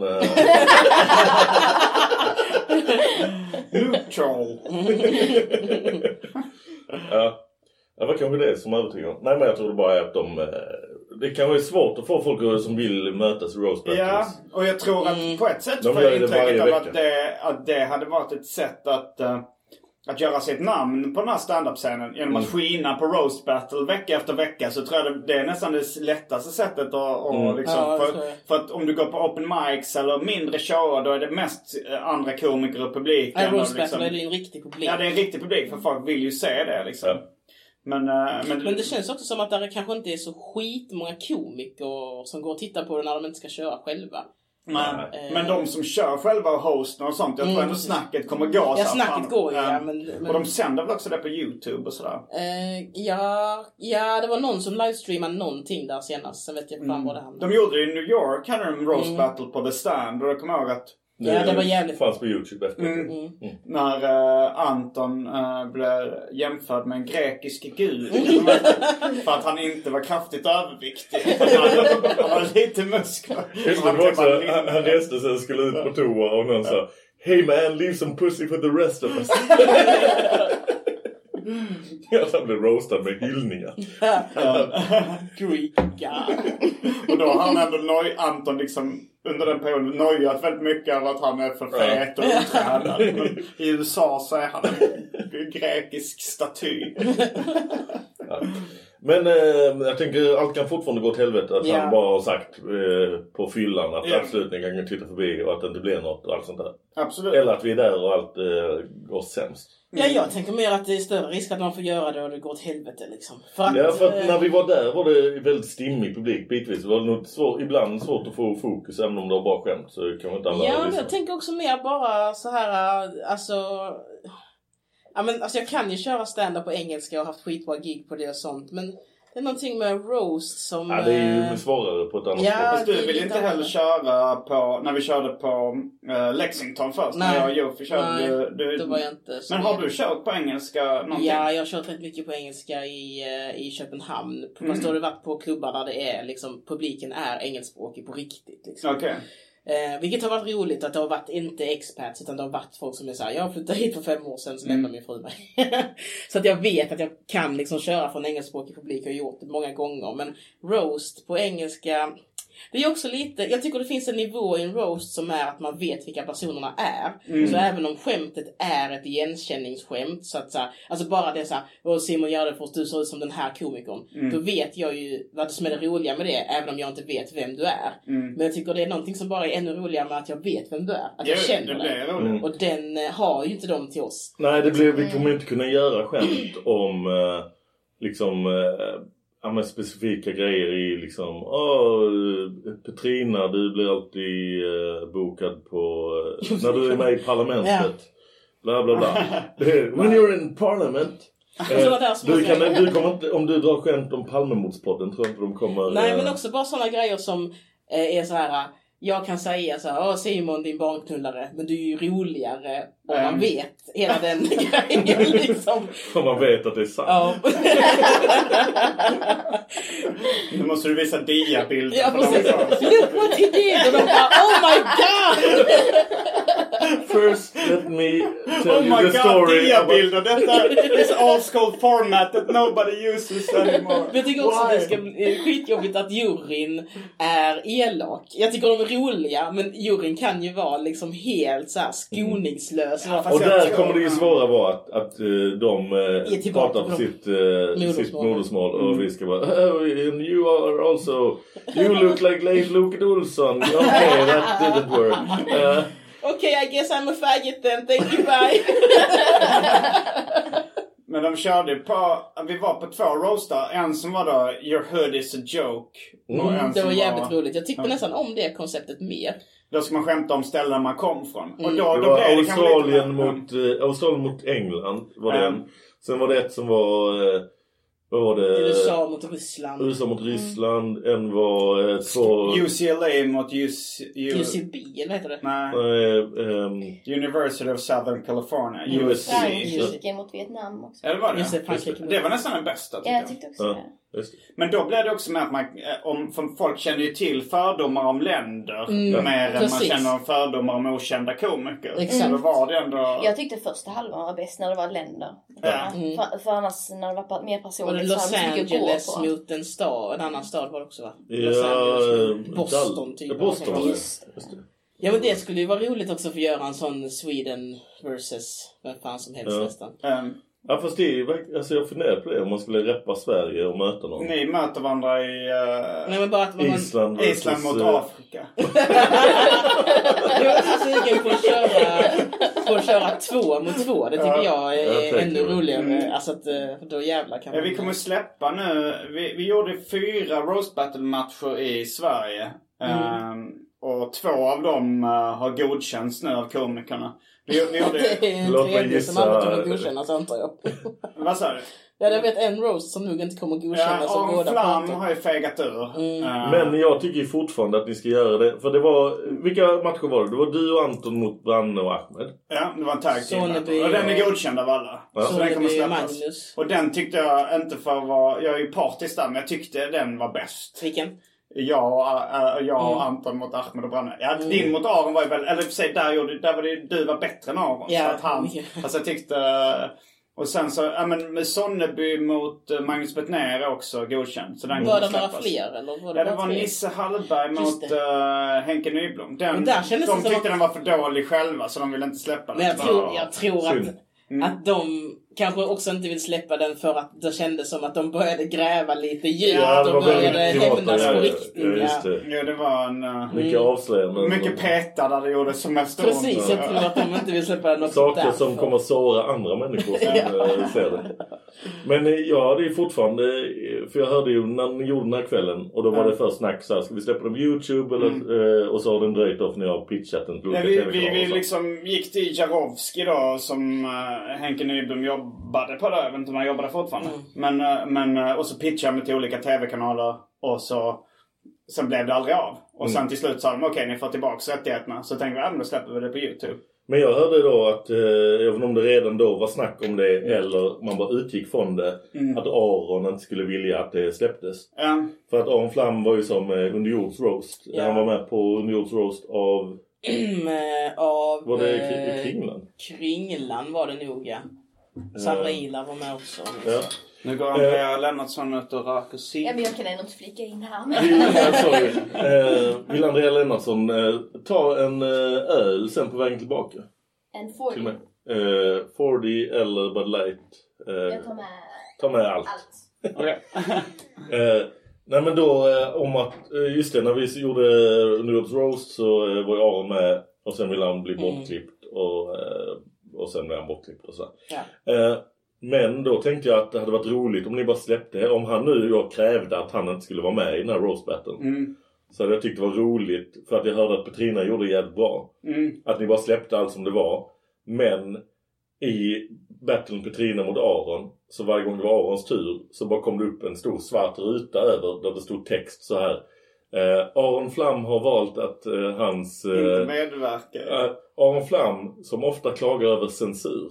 F: neutral.
E: Ja, vad kanske det är som övertygar. Nej, men jag tror det bara är att det kan vara svårt att få folk som vill mötas i roast battles.
F: Ja, och jag tror att på ett sätt får jag intrycket av att det hade varit ett sätt att göra sitt namn på den här stand-up-scenen genom att skina på roast battle vecka efter vecka. Så tror jag det är nästan det lättaste sättet att liksom, för att om du går på open mics eller mindre shower, då är det mest andra komiker och publiken.
H: Ja, roast battle
F: liksom,
H: är det en riktig publik.
F: Ja, det är en riktig publik, för folk vill ju se det liksom.
E: Ja.
F: Men
H: det känns också som att det kanske inte är så skitmånga komiker som går och tittar på det när de inte ska köra själva.
F: Men de som kör själva och hosten och sånt, jag tror ändå snacket kommer gå.
H: Ja, snacket går ju. Men...
F: Och de sänder väl också det på YouTube och sådär?
H: Ja, det var någon som livestreamade någonting där senast. Sen vet jag fan vad det handlade.
F: De gjorde det i New York, hade de en roast battle på The Stand. Och jag kommer ihåg att
H: det var jävligt.
E: Fanns på YouTube efter.
F: När Anton blev jämförd med en grekisk gud. För att han inte var kraftigt överviktig. Han var lite muskler.
E: Han reste sig och skulle ut på toa och någon sa, hey man, leave some pussy for the rest of us. Han blev roastad med hyllningar.
H: Greek God.
F: Och då har han ändå Anton liksom under den perioden nojat väldigt mycket av att han är för fet och otränad. Men i USA så är han en grekisk staty.
E: Ja. Men jag tänker allt kan fortfarande gå till helvete. Att han bara har sagt på fyllan att absolut ni kan titta förbi och att det inte blir något och allt sånt där.
F: Absolut.
E: Eller att vi är där och allt går sämst.
H: Ja, jag tänker mer att det är större risk att man får göra det och det går till helvete liksom. För att
E: när vi var där var det väldigt stimmig publik bitvis. Det var nog ibland svårt att få fokus även om det var bara skämt. Så kan man inte alla
H: men jag tänker också mer bara så här, alltså jag kan ju köra stand-up på engelska och har haft skitbra gig på det och sånt, men det är någonting med roast som...
E: Ja, det är ju svårare på ett annat sätt.
F: Fast du vill inte heller köra på... När vi körde på Lexington först.
H: Nej.
F: När jag och Jofi körde...
H: Det var jag inte.
F: Men har du kört på engelska någonting?
H: Ja, jag har kört rätt mycket på engelska i Köpenhamn. Fast då har det varit på klubbar där det är liksom... Publiken är engelskspråkig på riktigt liksom.
F: Okej.
H: Vilket har varit roligt att det har varit inte expats utan det har varit folk som är såhär, jag flyttade hit för 5 år sedan så lämnade min fru mig. Så att jag vet att jag kan liksom köra från engelskspråkig publik och har gjort det många gånger. Men roast på engelska, det är också lite, jag tycker det finns en nivå i en roast som är att man vet vilka personerna är. Så även om skämtet är ett igenkänningsskämt så att alltså bara det såhär, Simon Gärdenfors, du ser ut som den här komikern. Då vet jag ju vad som är det roliga med det, även om jag inte vet vem du är. Men jag tycker det är någonting som bara är ännu roligare med att jag vet vem du är. Att jag känner det. Och den har ju inte de till oss.
E: Nej, vi kommer inte kunna göra skämt om specifika grejer i liksom Petrina, du blir alltid bokad på när du är med i parlamentet. Bla bla bla. When you're in parliament. Du kommer inte, om du drar skämt om Palmemordspodden tror jag inte de kommer.
H: Nej, men också bara sådana grejer som är så här. Jag kan säga så här, Simon din barnknullare, men du är ju roligare om man vet hela den grejen liksom.
E: Om man vet att det är sant.
H: Ja.
F: Nu måste du visa diabilder.
H: Ja, precis. Look what he did! Och de bara, oh my god!
E: First, let me tell you the story.
F: Diabilder. Detta is old school format that nobody uses anymore.
H: Jag tycker också att det ska bli skitjobbigt att juryn är elak. Jag tycker de är roliga, men juryn kan ju vara liksom helt så här skoningslös.
E: Och där kommer det ju svåra vara att de pratar på sitt modersmål och vi ska bara and you are also, you look like Leif Loket Olsson. Okay, that didn't work.
H: Okay, I guess I'm a faggot then. Thank you, bye.
F: Men de körde vi var på 2 roastar. En som var då Your hood is a joke. Och en
H: det var jävligt roligt. Jag tyckte nästan om det konceptet mer.
F: Då ska man skämta om ställen man kom från. Och då
E: det var
F: blev
E: Australien mot England var det en. Sen var det ett som var vad var det?
H: USA mot Ryssland.
E: USA mot Ryssland. En var
F: UCLA mot
H: UCB, eller heter det?
F: Nej. University of Southern California. USC.
G: Frankrike mot Vietnam också.
F: Ja, det var det. Det var nästan den bästa.
G: Ja, jag tyckte också det.
F: Men då blev det också med att folk känner ju till fördomar om länder mer än man känner fördomar om okända komiker.
H: Exakt.
F: Så var det ändå...
G: Jag tyckte första halvan var bäst när det var länder. För annars när det var mer personligt.
H: Var det Los Angeles mot en annan stad var det också, va? Los Angeles, Boston typ.
E: Boston.
G: Just det.
H: Ja, men det skulle ju vara roligt också för att göra en sån Sweden versus vem fan som helst nästan.
E: Ja, fast det är alltså jag funderar på det om man skulle rappa Sverige och möta någon.
F: Ni möter varandra i
H: Nej, men bara att
E: Island
F: mot Afrika.
H: Jag är så sugen på att köra 2 mot 2. Det tycker jag är ännu roligare. Alltså att då jävlar kan man...
F: Vi kommer släppa nu. Vi gjorde 4 roast battle matcher i Sverige. Och 2 av dem har godkänts nu av komikerna.
H: Det är en tredje som aldrig kommer godkännas, antar jag.
F: Vad sa du?
H: Ja, jag vet en roast som nog inte kommer godkännas.
F: Ja, Aron Flam har ju fegat ur.
E: Men jag tycker fortfarande att ni ska göra det. För det var, vilka matcher var det? Det var du och Anton mot Branne och Ahmed.
F: Ja, det var en tag team. Och den är godkänd av alla.
E: Ja.
F: Så den kommer släppas. Och den tyckte jag inte jag är ju partisk där, men jag tyckte den var bäst.
H: Vilken?
F: Jag och Anton mot Ahmed och Branne. Ja, din mot Aron var ju väl... Eller för sig, där var det du var bättre än Aron.
H: Ja,
F: så att han... Alltså jag tyckte... Och sen så... Ja, men med Sonneby mot Magnus Bettner också godkänd. Så den
H: var det några fler? Eller var det
F: det var Nisse Hallberg mot Henke Nyblom. De tyckte den var för dålig själva, så de ville inte släppa den.
H: Men jag tror att de kanske också inte vill släppa den för att det kändes som att de började gräva lite djupt och började hämnas på riktigt.
F: Ja, det var en...
E: mycket avslöjande.
F: Mycket petad där det gjorde som mest.
H: Precis, jag tror att de inte vill släppa den.
E: Saker som kommer att såra andra människor som ser det. Men ja, det är fortfarande... För jag hörde ju när ni gjorde den här kvällen och då var det först snack så här, ska vi släppa den på YouTube eller, och så har den dröjt av när jag har pitchat den.
F: Vi liksom gick till Jarovski då som Henke Nyblom jobbade på det. Jag vet inte om han jobbade fortfarande. Men och så pitchade vi till olika tv-kanaler och så sen blev det aldrig av. Och sen till slut sa de okej, ni får tillbaka rättigheterna. Så tänkte vi, då släpper vi det på YouTube.
E: Men jag hörde då att, jag vet inte om det redan då var snack om det eller man bara utgick från det, att Aron inte skulle vilja att det släpptes. För att Aron Flam var ju som Underjords roast. Han var med på Underjords roast av var det Kringlan?
H: Kringlan var det nog, ja. Sandra Ila var med också.
E: Ja.
F: Nu går Andrea Lennartsson ut och röker sig.
G: Ja, men jag kan ändå inte flika in här.
E: Vill Andrea Lennartsson ta en öl sen på vägen tillbaka?
G: En 40.
E: 40 eller Bud Light.
G: Jag
E: tar med allt.
F: Okay.
E: Nej, men då om att just det, när vi gjorde Underjords roast så var jag Aron med och sen ville han bli bortklippt och sen blev han bortklippt och så. Ja. Men då tänkte jag att det hade varit roligt om ni bara släppte, om han nu då krävde att han inte skulle vara med i den här roast battlen. Så hade jag tyckt det var roligt för att jag hörde att Petrina gjorde det jävligt bra. Att ni bara släppte allt som det var. Men i battlen Petrina mot Aron, så varje gång det var Arons tur så bara kom det upp en stor svart ruta över där det stod text så här. Aron Flam har valt att hans...
F: inte medverkar.
E: Aron Flam, som ofta klagar över censur,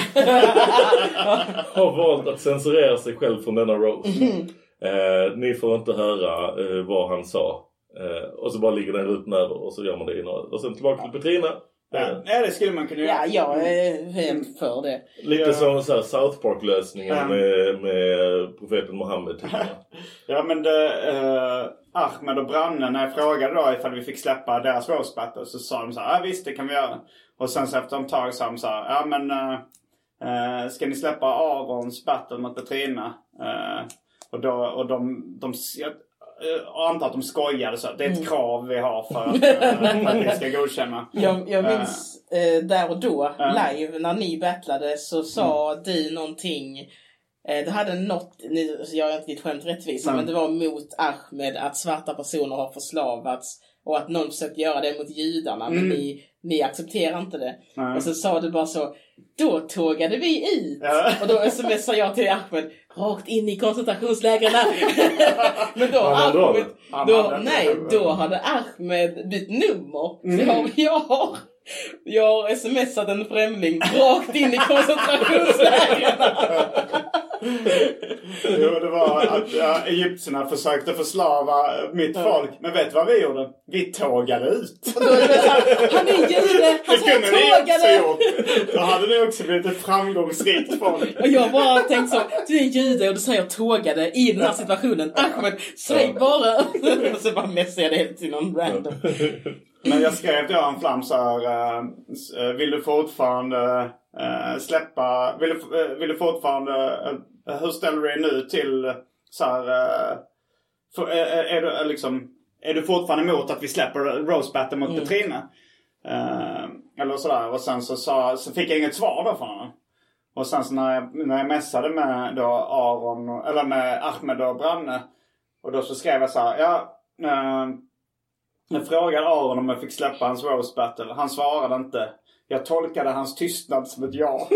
E: har valt att censurera sig själv från denna roast. Ni får inte höra vad han sa. Och så bara ligger den rutan över och så gör man det i några. Och sen tillbaka till Petrina.
F: Ja, det skulle man kunna göra.
H: Ja, jag är helt för det.
E: Lite som så här South Park-lösningen med profeten Mohammed.
F: Ja, men Ahmed och Branne, när jag frågade då ifall vi fick släppa deras roast battle, så sa de så här, ja visst det kan vi göra. Och sen så efter ett tag sa de så här, ja men ska ni släppa Arons battle mot Petrina? Och de jag antar att de skojade så. Det är ett krav vi har för att vi ska godkänna.
H: Jag minns där och då, live, när ni battlade så sa du någonting. Det hade något, jag är inte ditt skämt rättvisa, men det var mot Ahmed att svarta personer har förslavats. Och att någon försökt göra det mot judarna, men ni accepterar inte det. Och så sa du bara så, då tågade vi ut. Och då smsade jag till Ahmed, rakt in i koncentrationslägren. Men då hade Ahmed bytt nummer. Jag har smsat en främling rakt in i koncentrationslägren.
F: Jo, det var att egyptierna försökte förslava mitt folk. Men vet du vad vi gjorde? Vi tågade ut.
H: Han är jude, han tågade.
F: Då hade det också blivit ett framgångsrikt folk.
H: Och jag bara tänkte så, du är en jude och du säger tågade i den här situationen. Ahmed, säg bara. Och så bara messade jag det helt till någon random.
F: Men jag skrev till Göran Flam så här, vill du fortfarande släppa, vill du fortfarande, hur ställer du dig nu till så här, är du fortfarande emot att vi släpper roast battle mot Petrina? Eller sådär. Och sen så fick jag inget svar då från honom. Och sen så när jag messade med då Aron, eller med Ahmed och Branne, och då så skrev jag så här, jag frågade Aron om jag fick släppa hans roast battle. Han svarade inte. Jag tolkade hans tystnad som ett ja.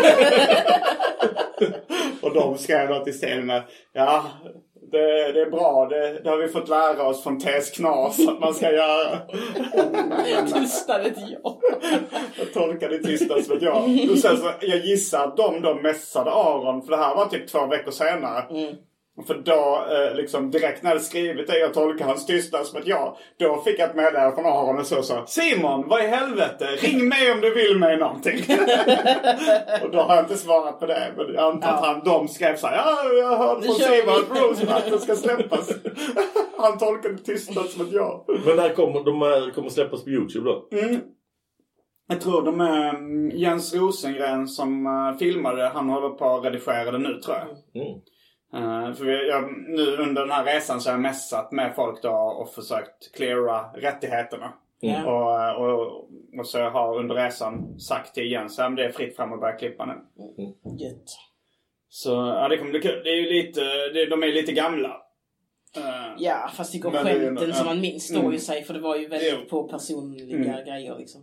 F: Och de skrev då till scenen, ja, det är bra. Det har vi fått lära oss från Tess Knas att man ska göra.
H: Tystnad ett ja.
F: Jag tolkade tystnad som ett ja. Och sen så, jag gissar att de messade Aron, för det här var typ 2 veckor senare. För då, liksom direkt när jag skrivit det, jag tolkar hans tystnad som ett ja. Då fick jag ett meddelande från Aron och så Simon, vad i helvete? Ring mig om du vill mig någonting. Och då har jag inte svarat på det. Men jag antar att de skrev så här, ja, jag har hört från Simon att Rosebatten ska släppas. Han tolkade tystnad som ett ja.
E: Men när kommer släppas på YouTube då?
F: Jag tror de är Jens Rosengren som filmade. Han håller på att redigera det nu, tror jag. För nu under den här resan så har jag messat med folk då och försökt cleara rättigheterna. Och så har jag under resan sagt till Jens att det är fritt fram och börja klippa nu. Så ja, det kommer bli kul. Det är ju lite, de är lite gamla.
H: Ja, fast det går skämten som man minst står ju sig, för det var ju väldigt på personliga grejer liksom.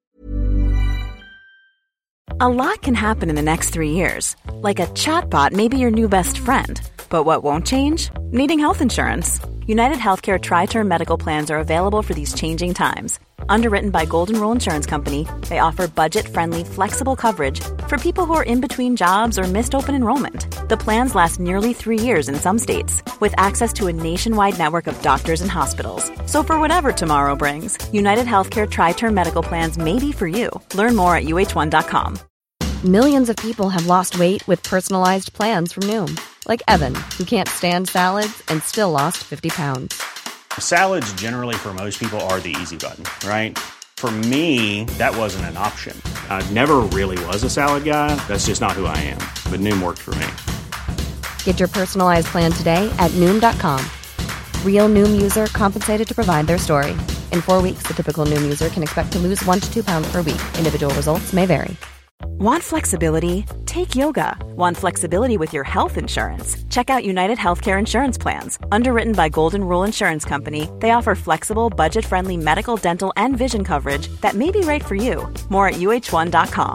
B: A lot can happen in the next 3 years. Like a chatbot may be your new best friend. But what won't change? Needing health insurance. United Healthcare Tri-Term Medical Plans are available for these changing times. Underwritten by Golden Rule Insurance Company, they offer budget-friendly, flexible coverage for people who are in between jobs or missed open enrollment. The plans last nearly 3 years in some states, with access to a nationwide network of doctors and hospitals. So for whatever tomorrow brings, United Healthcare Tri-Term Medical Plans may be for you. Learn more at uh1.com.
C: Millions of people have lost weight with personalized plans from Noom. Like Evan, who can't stand salads and still lost 50 pounds.
D: Salads generally for most people are the easy button, right? For me, that wasn't an option. I never really was a salad guy. That's just not who I am. But Noom worked for me.
C: Get your personalized plan today at Noom.com. Real Noom user compensated to provide their story. In 4 weeks, the typical Noom user can expect to lose 1 to 2 pounds per week. Individual results may vary.
B: Want flexibility? Take yoga. Want flexibility with your health insurance? Check out United Healthcare Insurance Plans. Underwritten by Golden Rule Insurance Company, they offer flexible, budget-friendly medical, dental, and vision coverage that may be right for you. More at uh1.com.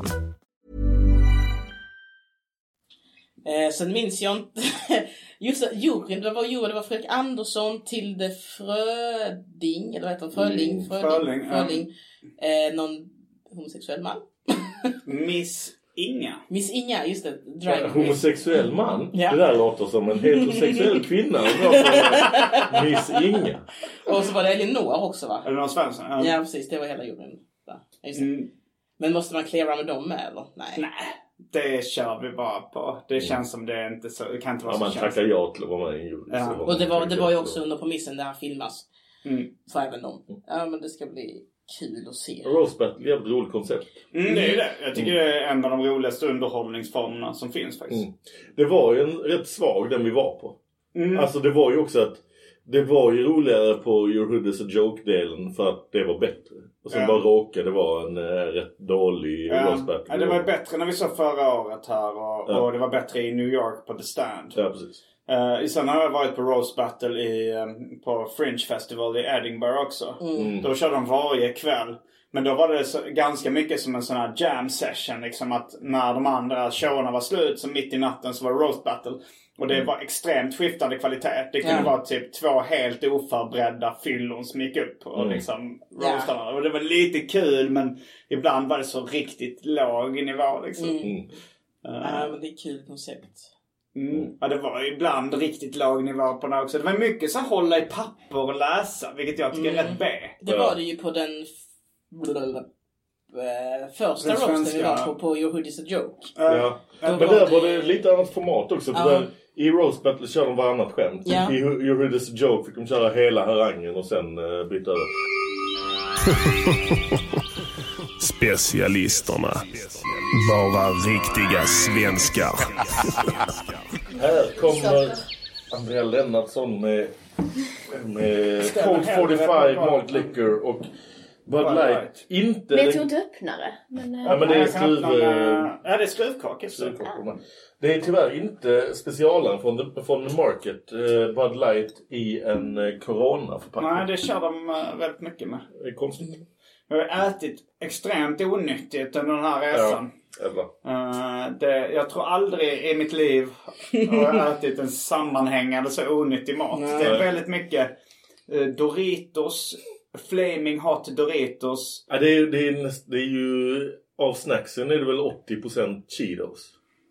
H: Sen minns jag inte. Just juryn, det var Fredrik Andersson, Tilde Fröding, eller vad heter han? Fröling. Någon homosexuell man.
F: Miss Inga,
H: just det.
E: Homosexuell man?
H: Ja.
E: Det där låter som en heterosexuell kvinna. Miss Inga.
H: Och så var det Elinor också, va?
F: Elinor Svensson.
H: Ja, precis. Det var hela jorden. Men måste man cleara med dem med eller?
F: Nej. Det kör vi bara på. Det känns som det är inte så... Det kan inte vara så
E: man tackar ja till att vara med i jul.
H: Ja. Och det var ju också under premissen där här filmas. För även dem. Ja, men det ska bli kul att se.
E: Roast Battle är ett roligt koncept.
F: Det är det. Jag tycker det är en av de roligaste underhållningsformerna som finns faktiskt.
E: Det var ju en rätt svag den vi var på. Alltså det var ju också att det var ju roligare på Your Hood is a Joke-delen för att det var bättre. Och sen bara råkade det vara en rätt dålig Roast Battle.
F: Ja, det var bättre när vi såg förra året här och det var bättre i New York på The Stand.
E: Ja, precis.
F: Sen har jag varit på Roast Battle på Fringe Festival i Edinburgh också. Då körde de varje kväll. Men då var det ganska mycket som en sån här jam session. Liksom att när de andra showerna var slut så mitt i natten så var det Roast Battle. Och det var extremt skiftande kvalitet. Det kunde vara typ 2 helt oförberedda fyllon som gick upp och liksom roastade. Och det var lite kul men ibland var det så riktigt låg nivå liksom.
H: Men det är kul koncept.
F: Ja, det var ibland riktigt låg nivå på det också. Det var mycket så hålla i papper och läsa, vilket jag tycker är rätt B.
H: Det var det ju på den första roasten vi var på Your Hood is a Joke.
E: Men där var det lite annat format också. Där i Roast Battle körde de varannat skämt. I Your Hood is a Joke fick de köra hela harangen och sen byta över.
I: Specialisterna. Bara riktiga svenskar.
E: Här kommer Andrea Lennartsson med Colt 45 Malt Liquor och Bud Light. Inte
G: men jag tror inte öppnare.
E: Men det är
F: det är skruvkakor.
E: Det är tyvärr inte specialen från The Market. Bud Light i en Corona-förpackning.
F: Nej, det kör de väldigt mycket med.
E: Det är konstigt.
F: Jag har ätit extremt onyttigt under den här resan. Jag tror aldrig i mitt liv har jag ätit en sammanhängande så onyttig mat. Det är väldigt mycket Doritos, Flaming Hot Doritos.
E: Ja, det är ju av snacksen är det väl 80% Cheetos.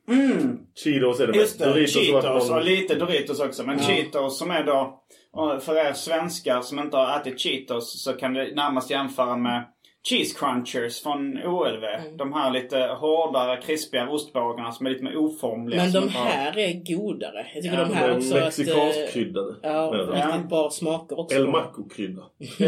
E: Cheetos är det.
F: Just det, Doritos Cheetos och lite Doritos också. Men Cheetos som är då, för er svenskar som inte har ätit Cheetos så kan det närmast jämföra med Cheese Crunchers från OLV. De här lite hårdare, krispiga ostbågarna som är lite mer oformliga.
H: Men de här är godare. Jag tycker de här också
E: mexikansk kryddade.
H: Riktigt bra smaker också.
E: El Maco-krydda.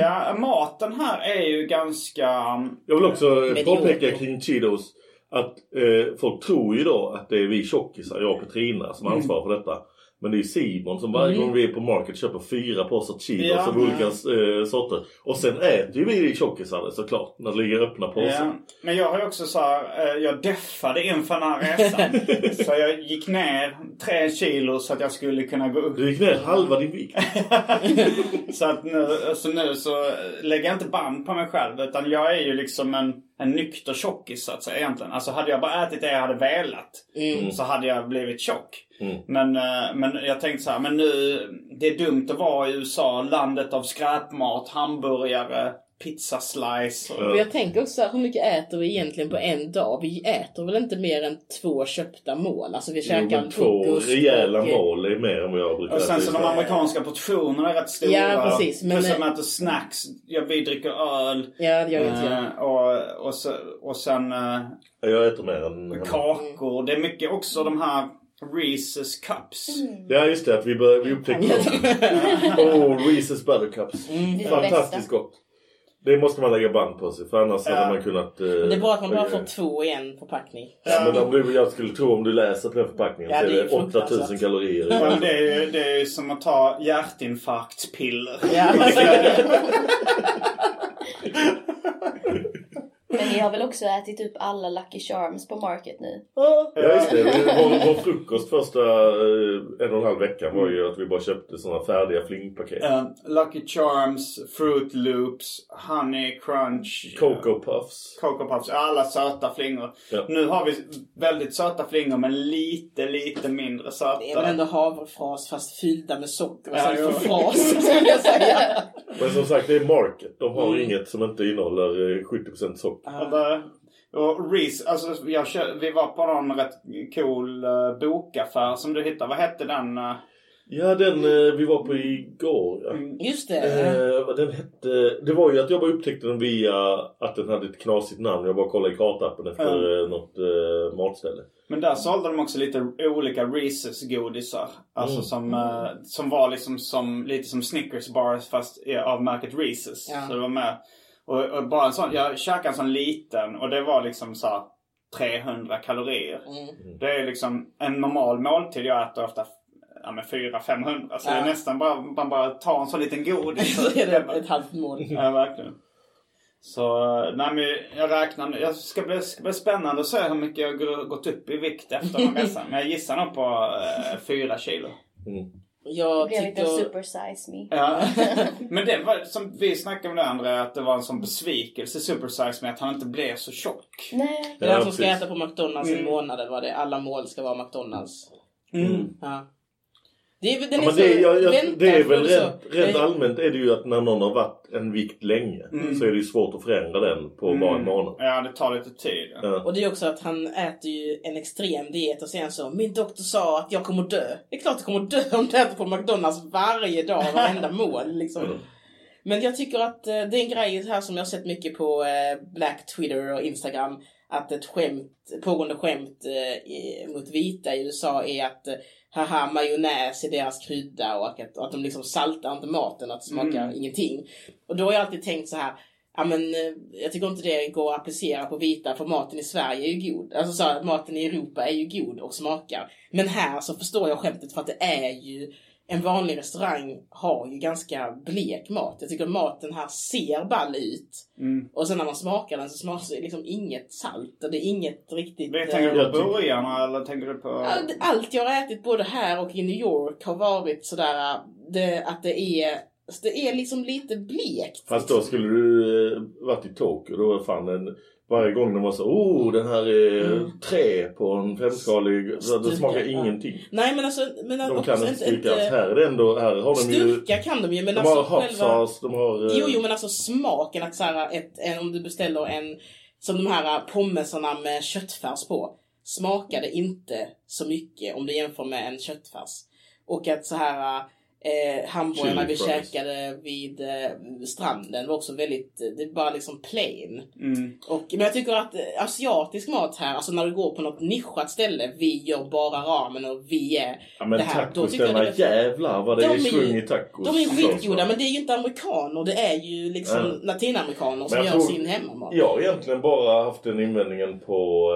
F: Maten här är ju ganska...
E: Jag vill också påpeka kring Cheetos att folk tror ju då att det är vi tjockisar, jag och Petrina, som ansvarar för detta. Men det är Simon som varje gång vi är på Market köper 4 påsar Cheetos av olika sorter. Och sen äter ju vi tjockisar såklart när det ligger öppna påsar.
F: Men jag har ju också så här, jag deffade inför den här resan. Så jag gick ner 3 kilo så att jag skulle kunna gå upp.
E: Du gick ner halva din vikt.
F: Så att nu så lägger jag inte band på mig själv. Utan jag är ju liksom en nykter tjockis så att säga egentligen. Alltså hade jag bara ätit det jag hade velat så hade jag blivit tjock. Men jag tänkte så här, men nu det är dumt att vara i USA, landet av skräpmat, hamburgare, pizza slice.
H: Jag tänker också hur mycket äter vi egentligen på en dag? Vi äter väl inte mer än 2 köpta mål. Alltså vi käkar en
E: 2 rejäla mål är mer än vad jag brukar.
F: Och sen så de amerikanska portionerna är rätt stora.
H: Ja, precis. Men
F: plus att man äter snacks. Vi dricker öl.
H: Ja, det gör inte
F: och sen
E: jag äter mer än
F: kakor. Det är mycket också de här Reese's Cups.
E: Ja, just det. Att vi upptäckte dem. Reese's Buttercups. Fantastiskt gott. Det måste man lägga band på sig. För annars hade man kunnat...
H: det är bara att man bara får 2 i en förpackning.
E: Men jag skulle tro om du läser på den förpackningen så är det 8000 kalorier.
F: Men det är som att ta hjärtinfarktspiller.
G: Men ni har väl också ätit upp alla Lucky Charms på Market nu?
E: Ja, just det. Vår frukost första 1,5 veckan var ju att vi bara köpte sådana färdiga flingpaket.
F: Lucky Charms, Fruit Loops, Honey Crunch,
E: Cocoa Puffs,
F: alla söta flingor. Nu har vi väldigt söta flingor men lite mindre söta.
H: Det är väl ändå havrefras fast fyllda med socker. Vad säger för fras skulle jag säga.
E: Men som sagt, det är Market. De har inget som inte innehåller 70% socker.
F: Och Reese, alltså vi var på någon rätt cool bokaffär som du hittade. Vad hette den?
E: Ja, den vi var på igår. Ja.
H: Just det.
E: Vad den hette... Det var ju att jag bara upptäckte den via att den hade ett knasigt namn. Jag bara kollade i kartappen efter något matställe. Men där sålde de också lite olika Reese's-godisar. Alltså som var liksom lite som Snickers bars fast av märket Reese's. Ja. Så det var med. Och bara en sån, jag käkade en sån liten och det var liksom så 300 kalorier. Det är liksom en normal måltid jag äter ofta med 400-500. Så det är nästan bara, man bara tar en sån liten godis.
H: Så är det ett halvt mål.
E: Ja, verkligen. Så nej, men jag räknar, jag ska bli spännande att se hur mycket jag har gått upp i vikt efter den resan. Men jag gissar nog på 4 kilo.
G: Jag blev lite super size me.
E: Ja. Men det var som vi snackade om det andra, att det var en sån besvikelse super size me att han inte blev så tjock.
G: Nej.
H: Det är han som ska äta på McDonalds i månader, var det alla mål ska vara McDonalds. Ja. Det är väl rent allmänt är det ju att när någon har varit en vikt länge så är det ju svårt att förändra den på bara en månad. Ja, det tar lite tid. Ja. Och det är också att han äter ju en extrem diet och sen så, min doktor sa att jag kommer dö. Det är klart att jag kommer dö om du äter på McDonalds varje dag, varenda mål liksom. Men jag tycker att det är en grej här som jag har sett mycket på Black Twitter och Instagram, att ett pågående skämt mot vita i USA är att haha, majonnäs är deras krydda och att de liksom saltar inte maten, att det smakar ingenting. Och då har jag alltid tänkt så här, ja men jag tycker inte det går att applicera på vita, för maten i Sverige är ju god. Alltså så att maten i Europa är ju god och smakar. Men här så förstår jag skämtet, för att det är ju en vanlig restaurang har ju ganska blek mat. Jag tycker att maten här ser ball ut. Och sen när man smakar den så smakar det liksom inget salt. Och det är inget riktigt...
E: Men tänker du på burgarna eller tänker du på...
H: Allt jag har ätit både här och i New York har varit sådär att det är liksom lite blekt.
E: Fast då skulle du varit i Tokyo, då var fan varje gång de var så, den här är trä på en femskalig, det smakar ingenting.
H: Nej, men alltså...
E: de kan inte styrka alls. Här är det ändå, här har de ju...
H: Styrka kan de ju, men
E: de
H: alltså
E: har hot sauce, de har...
H: Jo, men alltså smaken, att såhär, om du beställer som de här pommesarna med köttfärs på, smakade inte så mycket om du jämför med en köttfärs. Och att så här... hamburgarna vi käkade vid stranden var också väldigt, det var liksom plain. Men jag tycker att asiatisk mat här, alltså när du går på något nischat ställe, vi gör bara ramen och vi är
E: men
H: det här,
E: tacosarna jävlar vad det är svung i tacos.
H: De är skitgoda, men det är ju inte amerikaner, det är ju liksom latinamerikaner som gör sin hemmamat.
E: Jag har egentligen bara haft den invändningen på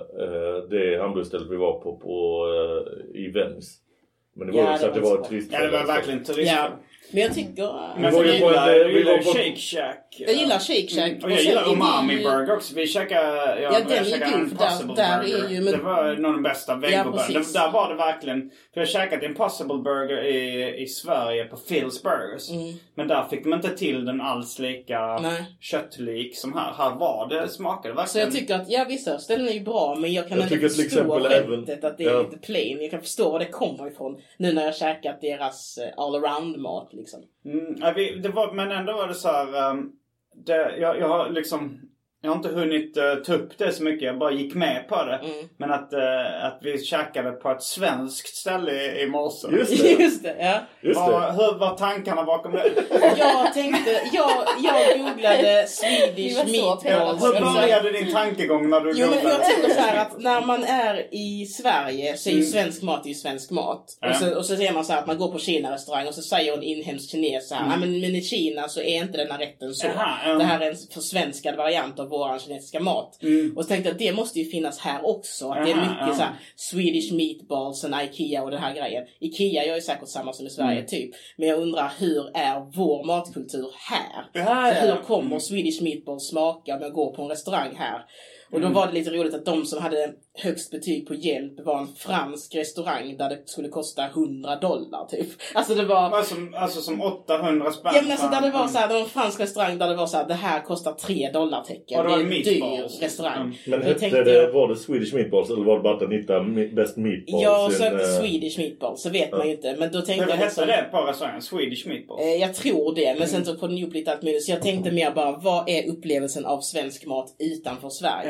E: det hamburgerstället vi var på i Venice. Men det var ju så att det var ett turist.
F: Ja, det var verkligen turist.
H: Ja. Men jag tycker...
F: Men jag gillar Shake Shack.
H: Jag gillar Shake Shack.
F: Och jag gillar Umami Burger också. Vi käkade...
H: Ja, den är god. Där är ju...
F: Det var nog den bästa vegoburgern. Där var det verkligen... För jag käkade Impossible Burger i Sverige på Phil's Burgers. Men där fick de inte till den alls lika köttlik som här. Här var det, smakade verkligen...
H: Så jag tycker att, vissa ställen är ju bra, men jag kan inte förstå skämtet att det är lite plain. Jag kan förstå var det kommer ifrån. Nu när jag käkat deras all-around-mat liksom.
F: Men ändå var det så här, jag har liksom, jag har inte hunnit ta upp det så mycket, jag bara gick med på det. Men att vi käkade på ett svenskt ställe i morse.
H: Just det, ja.
F: Hur var tankarna bakom det?
H: Jag tänkte, jag googlade Swedish meatballs.
F: Hur började din tankegång när du googlade?
H: Men jag tänker så här att när man är i Sverige så är ju svensk mat ju svensk mat. Och så ser man så här att man går på Kina-restaurang och så säger en inhemsk kines så här, men i Kina så är inte den här rätten så. Det här är en försvenskad variant av våran kinesiska mat. Och så tänkte jag att det måste ju finnas här också. Att det är mycket så här Swedish meatballs och Ikea och den här grejen. Ikea gör ju säkert samma som i Sverige typ. Men jag undrar, hur är vår matkultur här? Hur kommer Swedish meatballs smaka om jag går på en restaurang här? Och då var det lite roligt att de som hade högst betyg på hjälp var en fransk restaurang där det skulle kosta $100 typ. Alltså det var...
F: Alltså som 800 spänn.
H: Ja, men alltså där det var så här, det var en fransk restaurang där det var så här, det här kostar $3 tecken.
F: Och det var
H: en dyr restaurang.
E: Men var det Swedish meatballs eller var det bara att den hittade best meatballs?
H: Jag sökte Swedish meatballs, så vet man ju inte. Men då tänkte
F: jag liksom... hette det på restaurangen? Swedish meatballs?
H: Jag tror det, men sen så på den upp lite allt möjligt. Så jag tänkte mer bara, vad är upplevelsen av svensk mat utanför Sverige?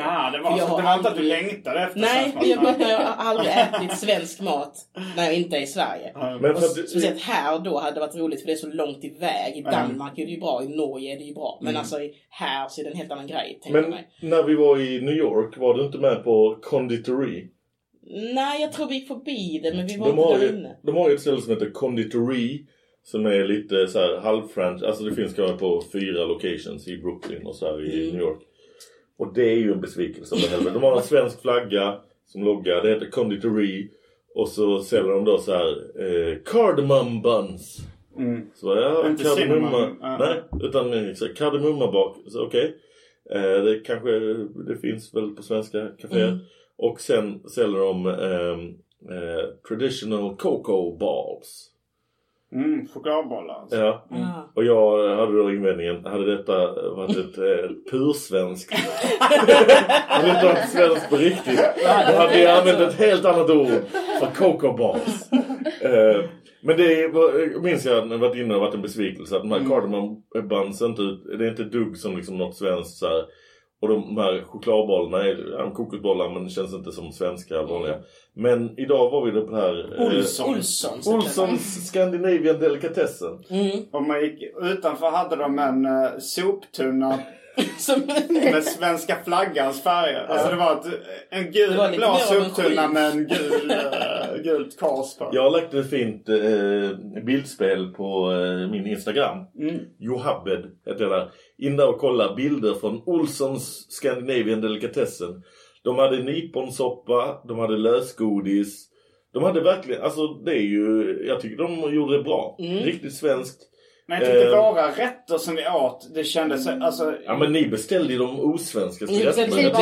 F: Ja, det var inte att du längtade efter.
H: Nej, jag har aldrig ätit svensk mat när jag inte är i Sverige.
E: Men
H: speciellt här då hade det varit roligt för det är så långt iväg. I Danmark är det ju bra, i Norge är det ju bra. Men alltså här så är det en helt annan grej, tänker jag mig.
E: När vi var i New York var du inte med på Konditori?
H: Nej, jag tror vi gick förbi det, men vi var inte där inne.
E: De har ju ett ställe som heter Konditori som är lite så här halvfranchise. Alltså det finns kanske på 4 locations i Brooklyn och så här i New York. Och det är ju en besvikelse om det helvete. De har en svensk flagga som loggar. Det heter Konditori. Och så säljer de då så här cardamom buns. Så
F: inte
E: kardemumma. Nej, utan kardemumma bak. Så okej. Det kanske det finns väl på svenska kaféer. Och sen säljer de traditional cocoa balls.
F: Chokladbollar alltså.
E: Ja. Och jag hade då invändningen, hade detta varit ett pursvenskt hade det varit svenskt på riktigt, då hade jag använt ett helt annat ord för cocoa balls. Men det minns jag när jag varit inne och varit en besvikelse att de här cardamom buns det är inte dugg som liksom något svenskt så här. Och de här chokladbollarna är kokosbollar men det känns inte som svenska vanliga. Men idag var vi på det här Olssons Scandinavian Delicatessen.
F: Och man gick utanför hade de en soptunna med svenska flaggans färger. Alltså det var en blå soptunna med en gult kors på.
E: Jag har lagt ett fint bildspel på min Instagram. Johabed heter jag där. In där och kolla bilder från Olssons Scandinavian Delicatessen. De hade nyponsoppa, de hade lösgodis. De hade verkligen, alltså det är ju, jag tycker de gjorde det bra. Riktigt svenskt.
F: Men jag tyckte våra rätter som vi åt, det kändes alltså...
E: Ja, men ni beställde ju de osvenska
H: rätterna.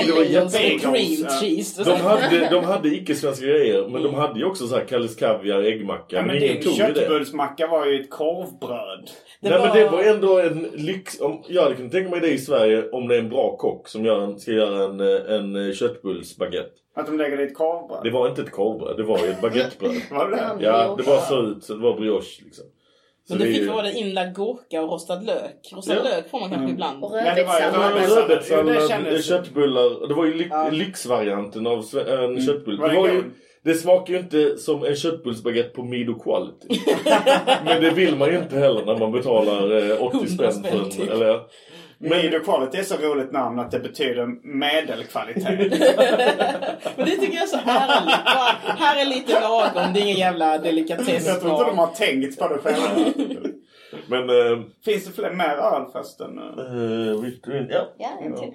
E: De hade icke-svenska grejer, men de hade ju också så här Kalles kaviar, äggmacka.
F: Ja, men din köttbullsmacka var ju ett korvbröd.
E: Men det var ändå en lyx... Jag hade kunnat tänka mig det i Sverige om det är en bra kock som ska göra en köttbullsbaguette.
F: Att de lägger det i ett korvbröd?
E: Det var inte ett korvbröd, det var ju ett baguettebröd.
F: Var det?
E: Ja, det var så ut, så det var brioche liksom.
H: Men du fick vara det inlagd gurka och rostad lök. Rostad lök får man kanske ibland.
G: Och rödbetssallad.
E: Köttbullar. Det var ju lyxvarianten av en köttbull. Det smakar ju inte som en köttbullsbaguette på Mido Quality. Men det vill man ju inte heller när man betalar 80 spänn för eller.
F: Mido Quality är så roligt namn att det betyder medelkvalitet.
H: Men det tycker jag är så härligt. Här är lite lagom, det är ingen jävla delikatess.
F: Jag tror inte de har tänkt på det själva.
E: Men,
F: finns det fler mer ölfesten?
G: Ja, en till.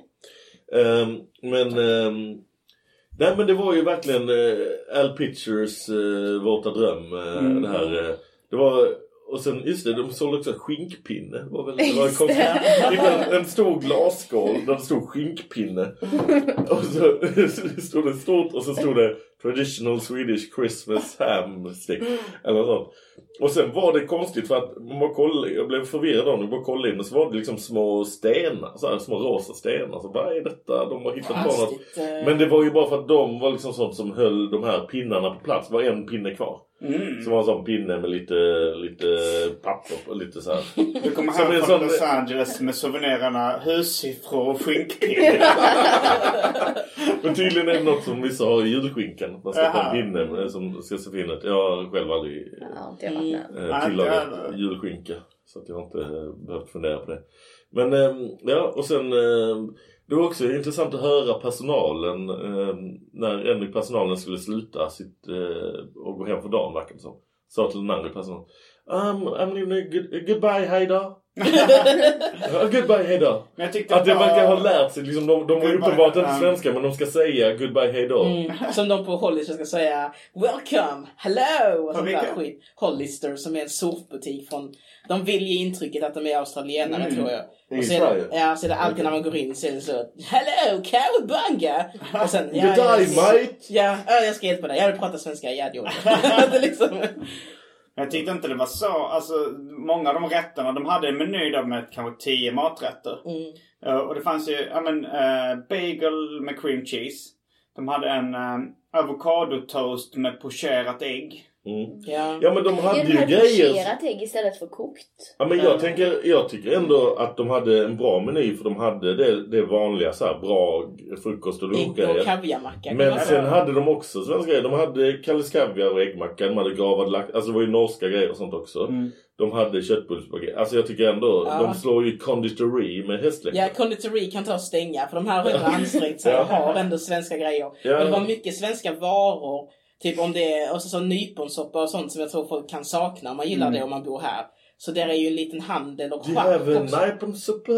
E: Nej, men det var ju verkligen Al Pitchers våta dröm. Det här. Det var... Och sen, just det, de sålde också skinkpinne. Det var en stor glasskål där det stod skinkpinne. Och så stod det stort och så stod det Traditional Swedish Christmas Ham Stick. Eller sånt. Och sen var det konstigt för att jag blev förvirrad om jag kollade in och så var det liksom små stenar. Så här, små rosa stenar. Så vad är detta? De har hittat på något. Men det var ju bara för att de var liksom sånt som höll de här pinnarna på plats. Det var en pinne kvar. Så var en sån pinne med lite papper och lite så här.
F: Du kommer hem från Los Angeles med souvenirerna hussiffror och skinkpinne.
E: Men tydligen är det något som vissa har i julskinkan. Man ska ha en pinne som ska se fin ut. Jag har själv aldrig tillagat julskinka. Så att jag har inte behövt fundera på det. Men och sen... Det var också intressant att höra personalen när en i personalen skulle sluta och gå hem för dagen, verkar det som. Sa till den andra personalen, goodbye, hej då. Goodbye, hej då. Att det verkar ha lärt sig, liksom, de var uppenbart inte svenska, men de ska säga goodbye, hej då.
H: Som de på Hollister ska säga, welcome, hello, och sånt där skit. Hollister som är en surfbutik från... De vill ge intrycket att de är australienare, tror jag. Och så är det alltid när man går in så är det så, hello, cowabunga. Och sen,
E: mate.
H: Ja, jag ska helt på det. Jag hade pratat svenska, det är liksom...
F: Jag tyckte inte det var så. Alltså, många av de rätterna, de hade en meny där med kanske 10 maträtter. Och det fanns ju bagel med cream cheese. De hade en avocadotoast med pocherat ägg.
E: Ja, men de hade ju grejer.
G: Pocherat ägg istället för kokt.
E: Ja, men jag tycker ändå att de hade en bra meny, för de hade det vanliga så här, bra frukost och lunchgrejer.
H: Och kaviarmacka.
E: Men sen hade de också svenska grejer. De hade Kalles kaviar och äggmacka. De hade gravad lax. Alltså det var ju norska grejer och sånt också. De hade köttbullspaket. Alltså jag tycker ändå, de slår ju konditori med hästlängder.
H: Ja, konditori kan ta och stänga. För de här har ändå ansträngt sig och har ändå svenska grejer. Och det var mycket svenska varor. Typ om det är också så nyponsoppa och sånt som jag tror folk kan sakna om man gillar det om man bor här. Så där är ju en liten handel och
E: schack också. Du har nyponsoppa?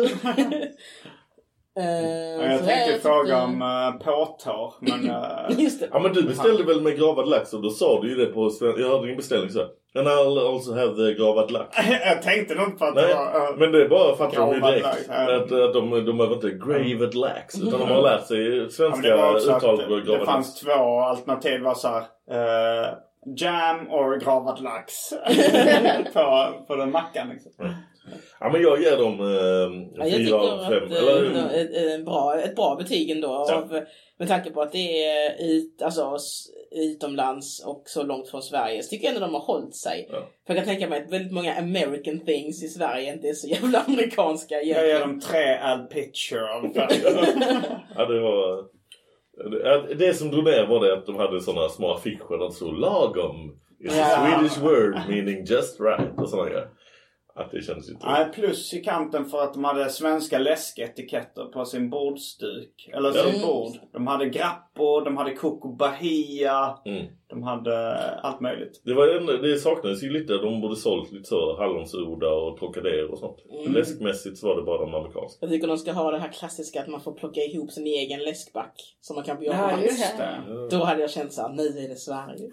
F: Jag tänkte fråga om påtar, men...
H: Just det.
E: Ja, men du beställde väl med gravad lax, och då sa du ju det på svenska. Jag hade din beställning så här. And I'll also have the gravad lax.
F: Jag tänkte nog på att det var...
E: men det är bara för att de är direkt. Att de behöver inte graved lax, utan de har lärt sig svenska uttal på gravad lax.
F: Det fanns två alternativ, var så här... jam or gravad lax. på den mackan liksom.
E: Ja, men jag ger dem 4 av 5.
H: Ett bra betyg ändå. Med tanke på att det är utomlands och så långt från Sverige. Så tycker jag ändå de har hållit sig. Ja. För jag kan tänka mig att väldigt många American things i Sverige inte är så jävla amerikanska.
F: Jag ger dem 3 Al Pitcher av 5.
E: Ja, det var... Det som drog ner var det att de hade sådana små affischer. Alltså lagom is a Swedish word meaning just right. Och sådana grejer. Att det känns ju
F: plus i kanten för att de hade svenska läsketiketter på sin bordstuk. Eller sin bord. De hade grappo, de hade Coco Bahia. De hade allt möjligt.
E: Det saknades ju lite. De borde sålt lite så hallonsoda och Trocadero och sånt. Läskmässigt så var det bara de amerikanska.
H: Jag tycker de ska ha det här klassiska att man får plocka ihop sin egen läskback som man kan bli
F: av. Just det.
H: Då hade jag känt så här, nu är det Sverige.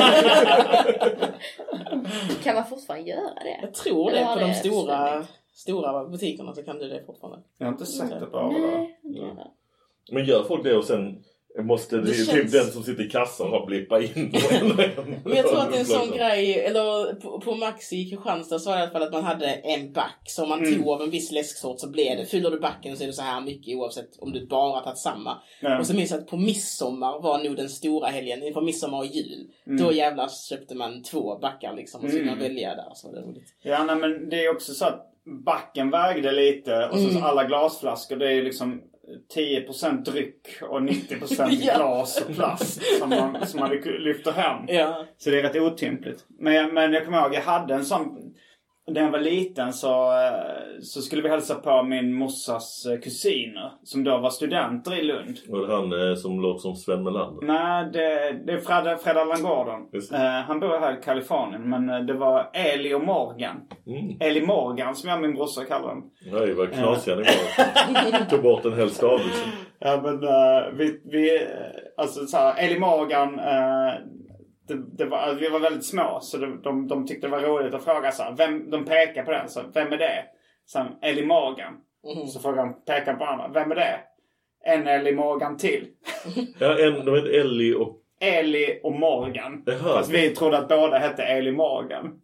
G: Kan man fortfarande göra det?
H: Jag tror det. På de stora butikerna så kan du det fortfarande.
F: Jag har inte sett det bara.
E: Men gör folk det och sen måste det typ den som sitter i kassan ha blippa in.
H: Men jag tror att det är en sån grej, eller på Maxi i Kristianstad så var det i alla fall att man hade en back. Så om man tog av en viss läsksort så blev det, fyller du backen så är det så här mycket oavsett om du bara tagit samma. Och så minns jag att på midsommar var nog den stora helgen, inför midsommar och jul. Då jävlar köpte man 2 backar liksom och så kunde man välja där, så var det roligt.
F: Ja, nej, men det är också så att backen vägde lite och så alla glasflaskor, det är ju liksom 10% dryck och 90% glas och plast som man lyfter hem.
H: Ja.
F: Så det är rätt otympligt. Men jag kommer ihåg, jag hade en sån... När jag var liten så skulle vi hälsa på min morsas kusiner som då var studenter i Lund.
E: Och det han som låter som Sven Melander?
F: Nej, det är Fred Allan Gordon. Han bor här i Kalifornien, men det var Eli och Morgan. Eli Morgan som jag min brorsa kallar dem.
E: Nej, det var knasiga ni var. Tog bort en hel stavelse.
F: Ja, men vi alltså så här, Eli Morgan... vi var väldigt små, så de tyckte det var roligt att fråga så här, de pekar på den, så vem är det? Sen Ellie Morgan. Så frågar de, pekar på andra, vem är det? En Ellie Morgan till.
E: Ja, de heter
F: Ellie och Morgan. Fast vi trodde att båda hette Ellie Morgan.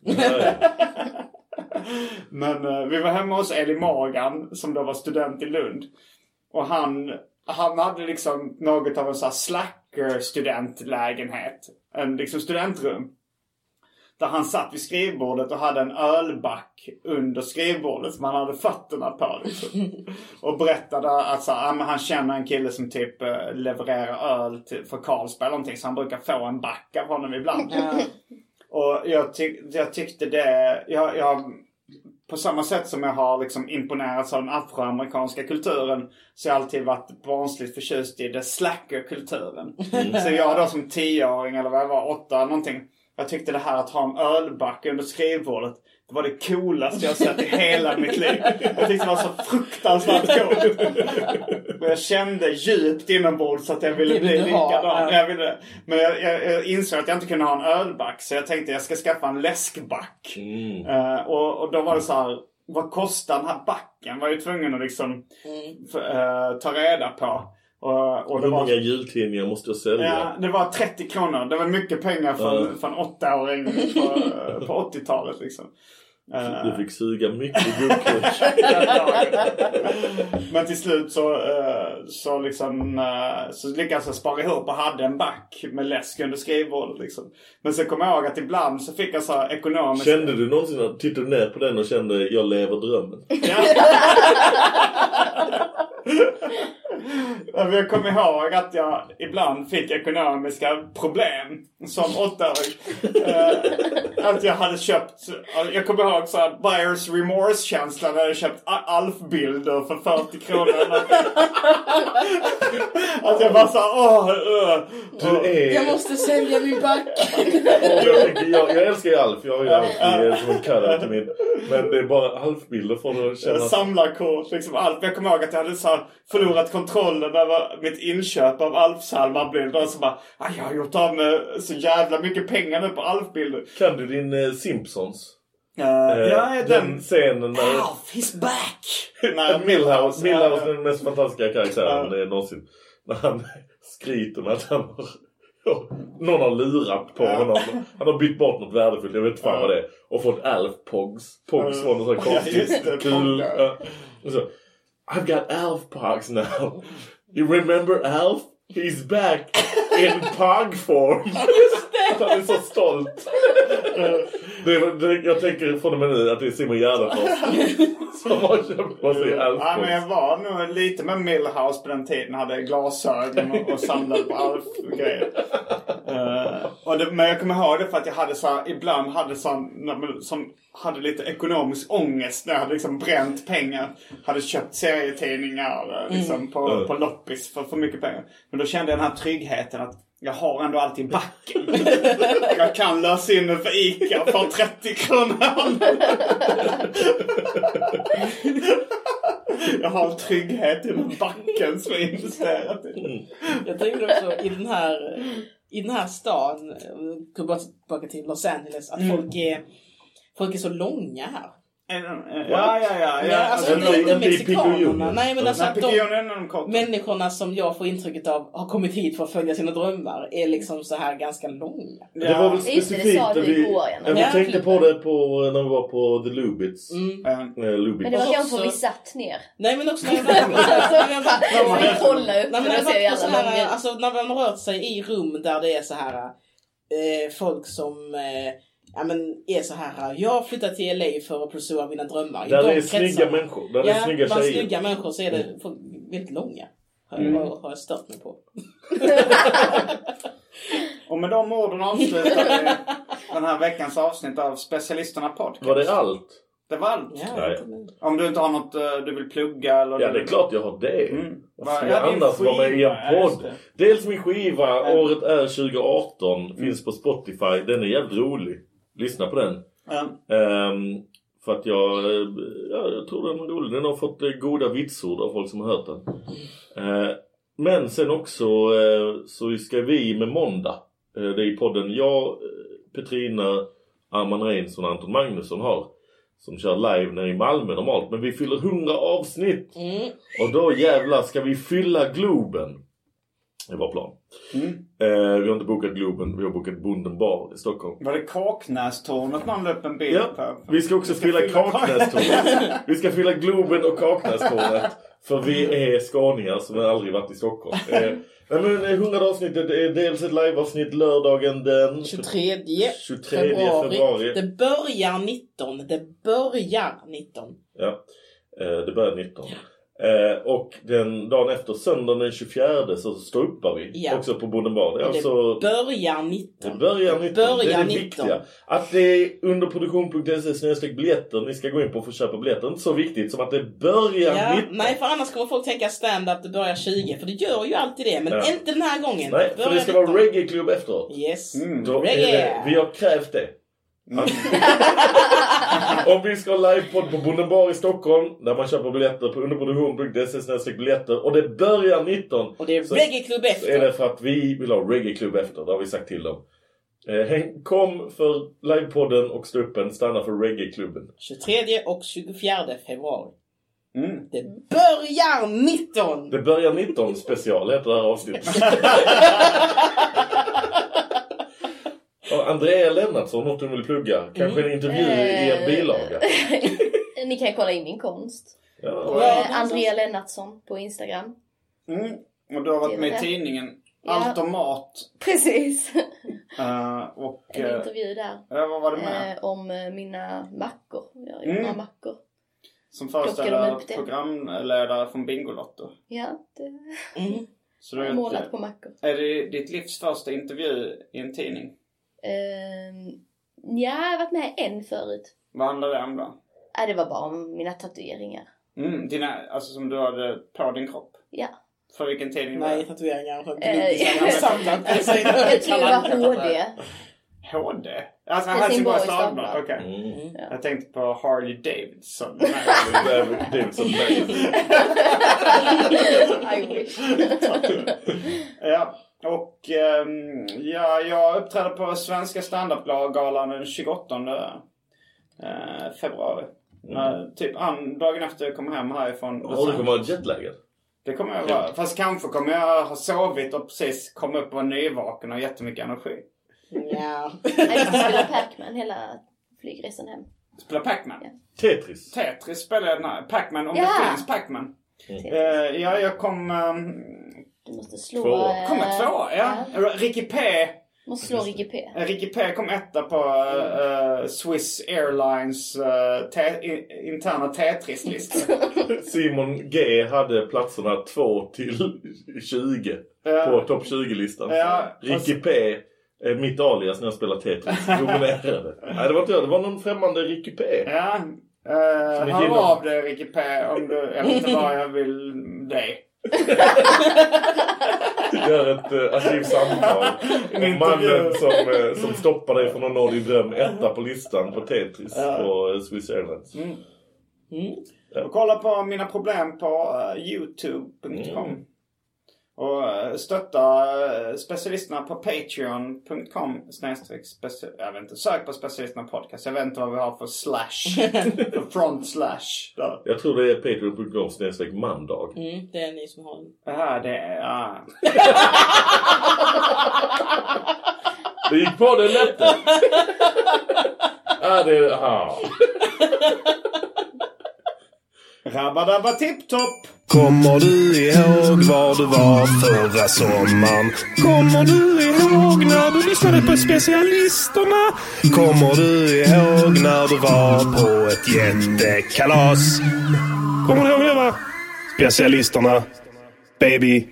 F: Men vi var hemma hos Ellie Morgan som då var student i Lund. Och han hade liksom något av en sån här slacker-studentlägenhet. En liksom studentrum. Där han satt vid skrivbordet och hade en ölback under skrivbordet som han hade fötterna på. Liksom. Och berättade att så här, men han känner en kille som typ levererar öl för Carlsberg eller någonting. Så han brukar få en back av honom ibland. Och jag tyckte det... Jag på samma sätt som jag har liksom imponerats av den afroamerikanska kulturen, så har jag alltid varit barnsligt förtjust i det slacker-kulturen. Så jag då som 10-åring eller vad jag var, 8 någonting, jag tyckte det här att ha en ölback under skrivbordet, det var det coolaste jag sett i hela mitt liv. Jag tyckte det var så fruktansvärt coolt. Och jag kände djupt inombords att jag ville bli likadan. Men jag insåg att jag inte kunde ha en ölback, så jag tänkte jag ska skaffa en läskback. Och då var det så här, vad kostar den här backen? Var ju tvungen att liksom ta reda på. Och
E: hur många jultidningar måste jag sälja?
F: Ja, det var 30 kronor. Det var mycket pengar för en 8-åring på 80-talet liksom.
E: Du fick suga mycket gubbkurs.
F: Men till slut så lyckades jag spara ihop och hade en back med läsk under skrivbordet liksom. Men så kom jag ihåg att ibland så fick jag så här ekonomiskt...
E: Kände du någonsin att tittade ner på den och kände jag lever drömmen?
F: Jag kommer ihåg att jag ibland fick ekonomiska problem som 8-åring. Att jag hade köpt... Jag kommer ihåg så här buyer's remorse-känsla när jag köpt Alf-bilder för 40 kronor. Att jag bara så
H: jag måste sälja min back.
E: Jag älskar ju Alf. Jag har ju alltid som en karra till min. Men det är bara Alf-bilder för att känna...
F: Samlarkort, liksom Alf. Jag kommer ihåg att jag hade så här förlorat kontrollen över mitt inköp av Alf-salmarbilder. Och så bara, jag har gjort av med så jävla mycket pengar nu på Alf-bilder.
E: Kan du din Simpsons?
F: Den
E: scenen när...
F: Alf, he's back!
E: Milhouse är den mest fantastiska karaktären det är någonsin. När han skryter med att han har... någon har lurat på honom. Han har bytt bort något värdefullt, jag vet inte fan vad det är. Och fått Alf-pogs. Pogs var något så konstigt. Kul. Så, I've got Alf-pogs now. You remember Alf? He's back in pog form.
H: Just det!
E: Han är så stolt. Jag tänker från och med nu att det är Simon Gärdenfors som har köpt på sig Alf.
F: Ja, men jag var nog lite med Milhouse på den tiden. Hade glasögon och samlade på Alf-grejer. Men jag kommer ihåg det för att jag hade så ibland hade som hade lite ekonomisk ångest när jag hade liksom bränt pengar. Hade köpt serietidningar liksom på loppis för mycket pengar. Men då kände jag den här tryggheten att jag har ändå alltid backen. Jag kan lösa in det för Ica för 30 kronor. Jag har trygghet i backen som jag investerat i.
H: Jag tänkte också i den här stan, tillbaka till Los Angeles, att folk är så långa här.
F: Ja.
H: Alltså inte mexikanerna. Nej, men alltså människorna som jag får intrycket av har kommit hit för att följa sina drömmar är liksom så här ganska långa.
E: Ja. Det var väl specifikt när vi tänkte på det när vi var på The Lubitz.
G: Men det var kanske vi satt ner.
H: Nej, men också när man rört sig i rum där det är så här folk som är så här. Jag har flyttat till LA för att pursuera mina drömmar.
E: Där är snygga människor. Där är snygga tjejer.
H: Snygga människor så är det väldigt långa. Har jag stört mig på.
F: Och med de orden avslutar vi den här veckans avsnitt av Specialisterna podcast.
E: Var det allt?
F: Det var allt.
E: Ja.
F: Om du inte har något du vill plugga eller...
E: Ja, det är klart jag har det. Vad ska jag annars vara med i en podd? Dels min skiva, året är 2018, finns på Spotify. Den är jävligt rolig. Lyssna på den. För att jag tror den är rolig. Den har fått goda vitsord av folk som har hört den. Men sen också så ska vi med måndag. Det är i podden jag, Petrina, Arman Reinsson och Anton Magnusson har. Som kör live nere i Malmö normalt. Men vi fyller 100 avsnitt. Och då jävlar ska vi fylla Globen. Det var plan. Vi har inte bokat Globen. Vi har bokat Bonden Bar i Stockholm.
F: Var det Kaknästornet man löp en bild på?
E: Vi ska också fylla Kaknästornet. Vi ska fylla Globen och Kaknästornet. För vi är skåningar som har aldrig varit i Stockholm. Men 100 avsnittet är dels ett liveavsnitt lördagen den 23 februari.
H: Det börjar 19.
E: Ja, det börjar 19. Och den dagen efter söndagen den 24 så stoppar vi också på Bonden Bar.
H: Det börjar 19.
E: Det börjar 19. Det är det viktiga. Att det är under produktion.se/biljetter. Ni ska gå in på och få köpa biljetter. Inte så viktigt som att det börjar 19.
H: Nej, för annars kommer folk tänka stand-up det börjar 20. För det gör ju alltid det. Men inte den här gången.
E: Nej, för det ska vara reggae-klubb efteråt.
H: Yes.
E: Reggae. Vi har krävt det. Om vi ska ha livepodd på Bonden Bar i Stockholm där man köper biljetter på underproduktion.se/biljetter och det börjar 19
H: och det är reggae-klubb efter.
E: Så är det för att vi vill ha reggae-klubb efter. Det har vi sagt till dem. Kom för livepodden och stå upp stanna för reggae-klubben
H: 23 och 24 februari. Det börjar 19.
E: Det börjar 19 special heter det här avsnittet. Andrea Lennartsson, något du vill plugga? Kanske en intervju i en bilaga?
G: Ni kan kolla in min konst. Andrea Lennartsson på Instagram.
F: Och du har varit med i tidningen Allt om mat.
G: Precis.
F: Och
G: en intervju där.
F: Vad var det med?
G: Om mina mackor. Jag gör några mackor.
F: Som föreställer programledare från Bingolotto.
G: Ja,
F: Så du
G: målat på mackor.
F: Är det ditt livs första intervju i en tidning?
G: Jag har varit med en förut.
F: Vad handlar det om då?
G: Det var bara om mina tatueringar.
F: Alltså som du hade på din kropp?
G: Ja.
F: För vilken tidning?
H: Nej, tatueringar.
G: Jag tror det var HD.
F: HD? Alltså Helsingborgs Dagblad, okej. Jag tänkte på Harley Davidson.
E: Davidson.
F: I wish. Ja, och jag uppträdde på Svenska Stand-Up-galan den 28 februari. Typ dagen efter jag kom hem härifrån.
E: Du kommer vara jetlaggad?
F: Det kommer jag vara. Fast kanske kommer jag ha sovit och precis komma upp och vara nyvaken och jättemycket energi.
G: Ja. Jag spelade Pac-Man hela flygresan hem.
F: Spela Pac-Man?
G: Ja.
F: Tetris spelar jag den här. Pac-Man, om det finns Pac-Man. Jag kom...
G: Du måste slå...
F: Kommer 2, ja. Ricky P.
G: Måste slå Ricky P.
F: Ricky P kom etta på Swiss Airlines interna Tetris-lista.
E: Simon G hade platserna 2 till 20 på topp 20-listan. Ricky P, mitt alias när jag spelar Tetris, dominerade. Nej, det var inte jag. Det var någon främmande Ricky P.
F: Ja. Hör av dig Ricky P om du... Jag vet inte vad jag vill dig.
E: Gör ett arkivsamtal om mannen som stoppar dig från att nå din dröm etta på listan på Tetris på Swiss Airlines.
F: Och kolla på mina problem på youtube.com. Och stötta specialisterna på patreon.com jag vet inte, sök på specialisterna podcast. Jag vet inte vad vi har för slash för front slash där.
E: Jag tror det är patreon.com/mandag.
H: Det är ni som har den.
F: Det är
E: det gick på det lätt.
F: Rabba tipptopp.
I: Kommer du ihåg var du var förra sommaren? Kommer du ihåg när du lyssnade på specialisterna? Kommer du ihåg när du var på ett jättekalas? Kommer du ihåg det, va? Specialisterna, baby.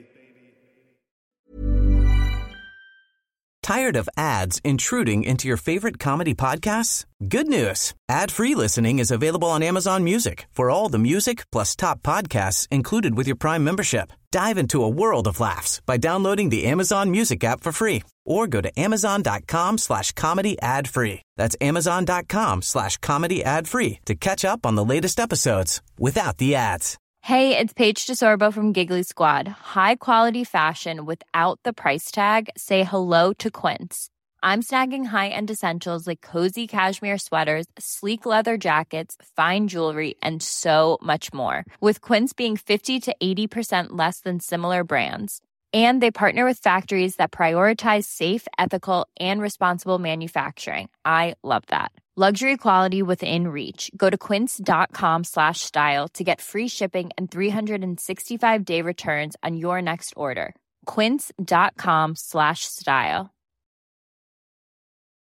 A: Tired of ads intruding into your favorite comedy podcasts? Good news. Ad-free listening is available on Amazon Music for all the music plus top podcasts included with your Prime membership. Dive into a world of laughs by downloading the Amazon Music app for free or go to amazon.com/comedy ad-free. That's amazon.com/comedy ad-free to catch up on the latest episodes without the ads.
K: Hey, it's Paige DeSorbo from Giggly Squad. High quality fashion without the price tag. Say hello to Quince. I'm snagging high-end essentials like cozy cashmere sweaters, sleek leather jackets, fine jewelry, and so much more. With Quince being 50 to 80% less than similar brands. And they partner with factories that prioritize safe, ethical, and responsible manufacturing. I love that. Luxury quality within reach. Go to quince.com/style to get free shipping and 365-day returns on your next order. Quince.com/style.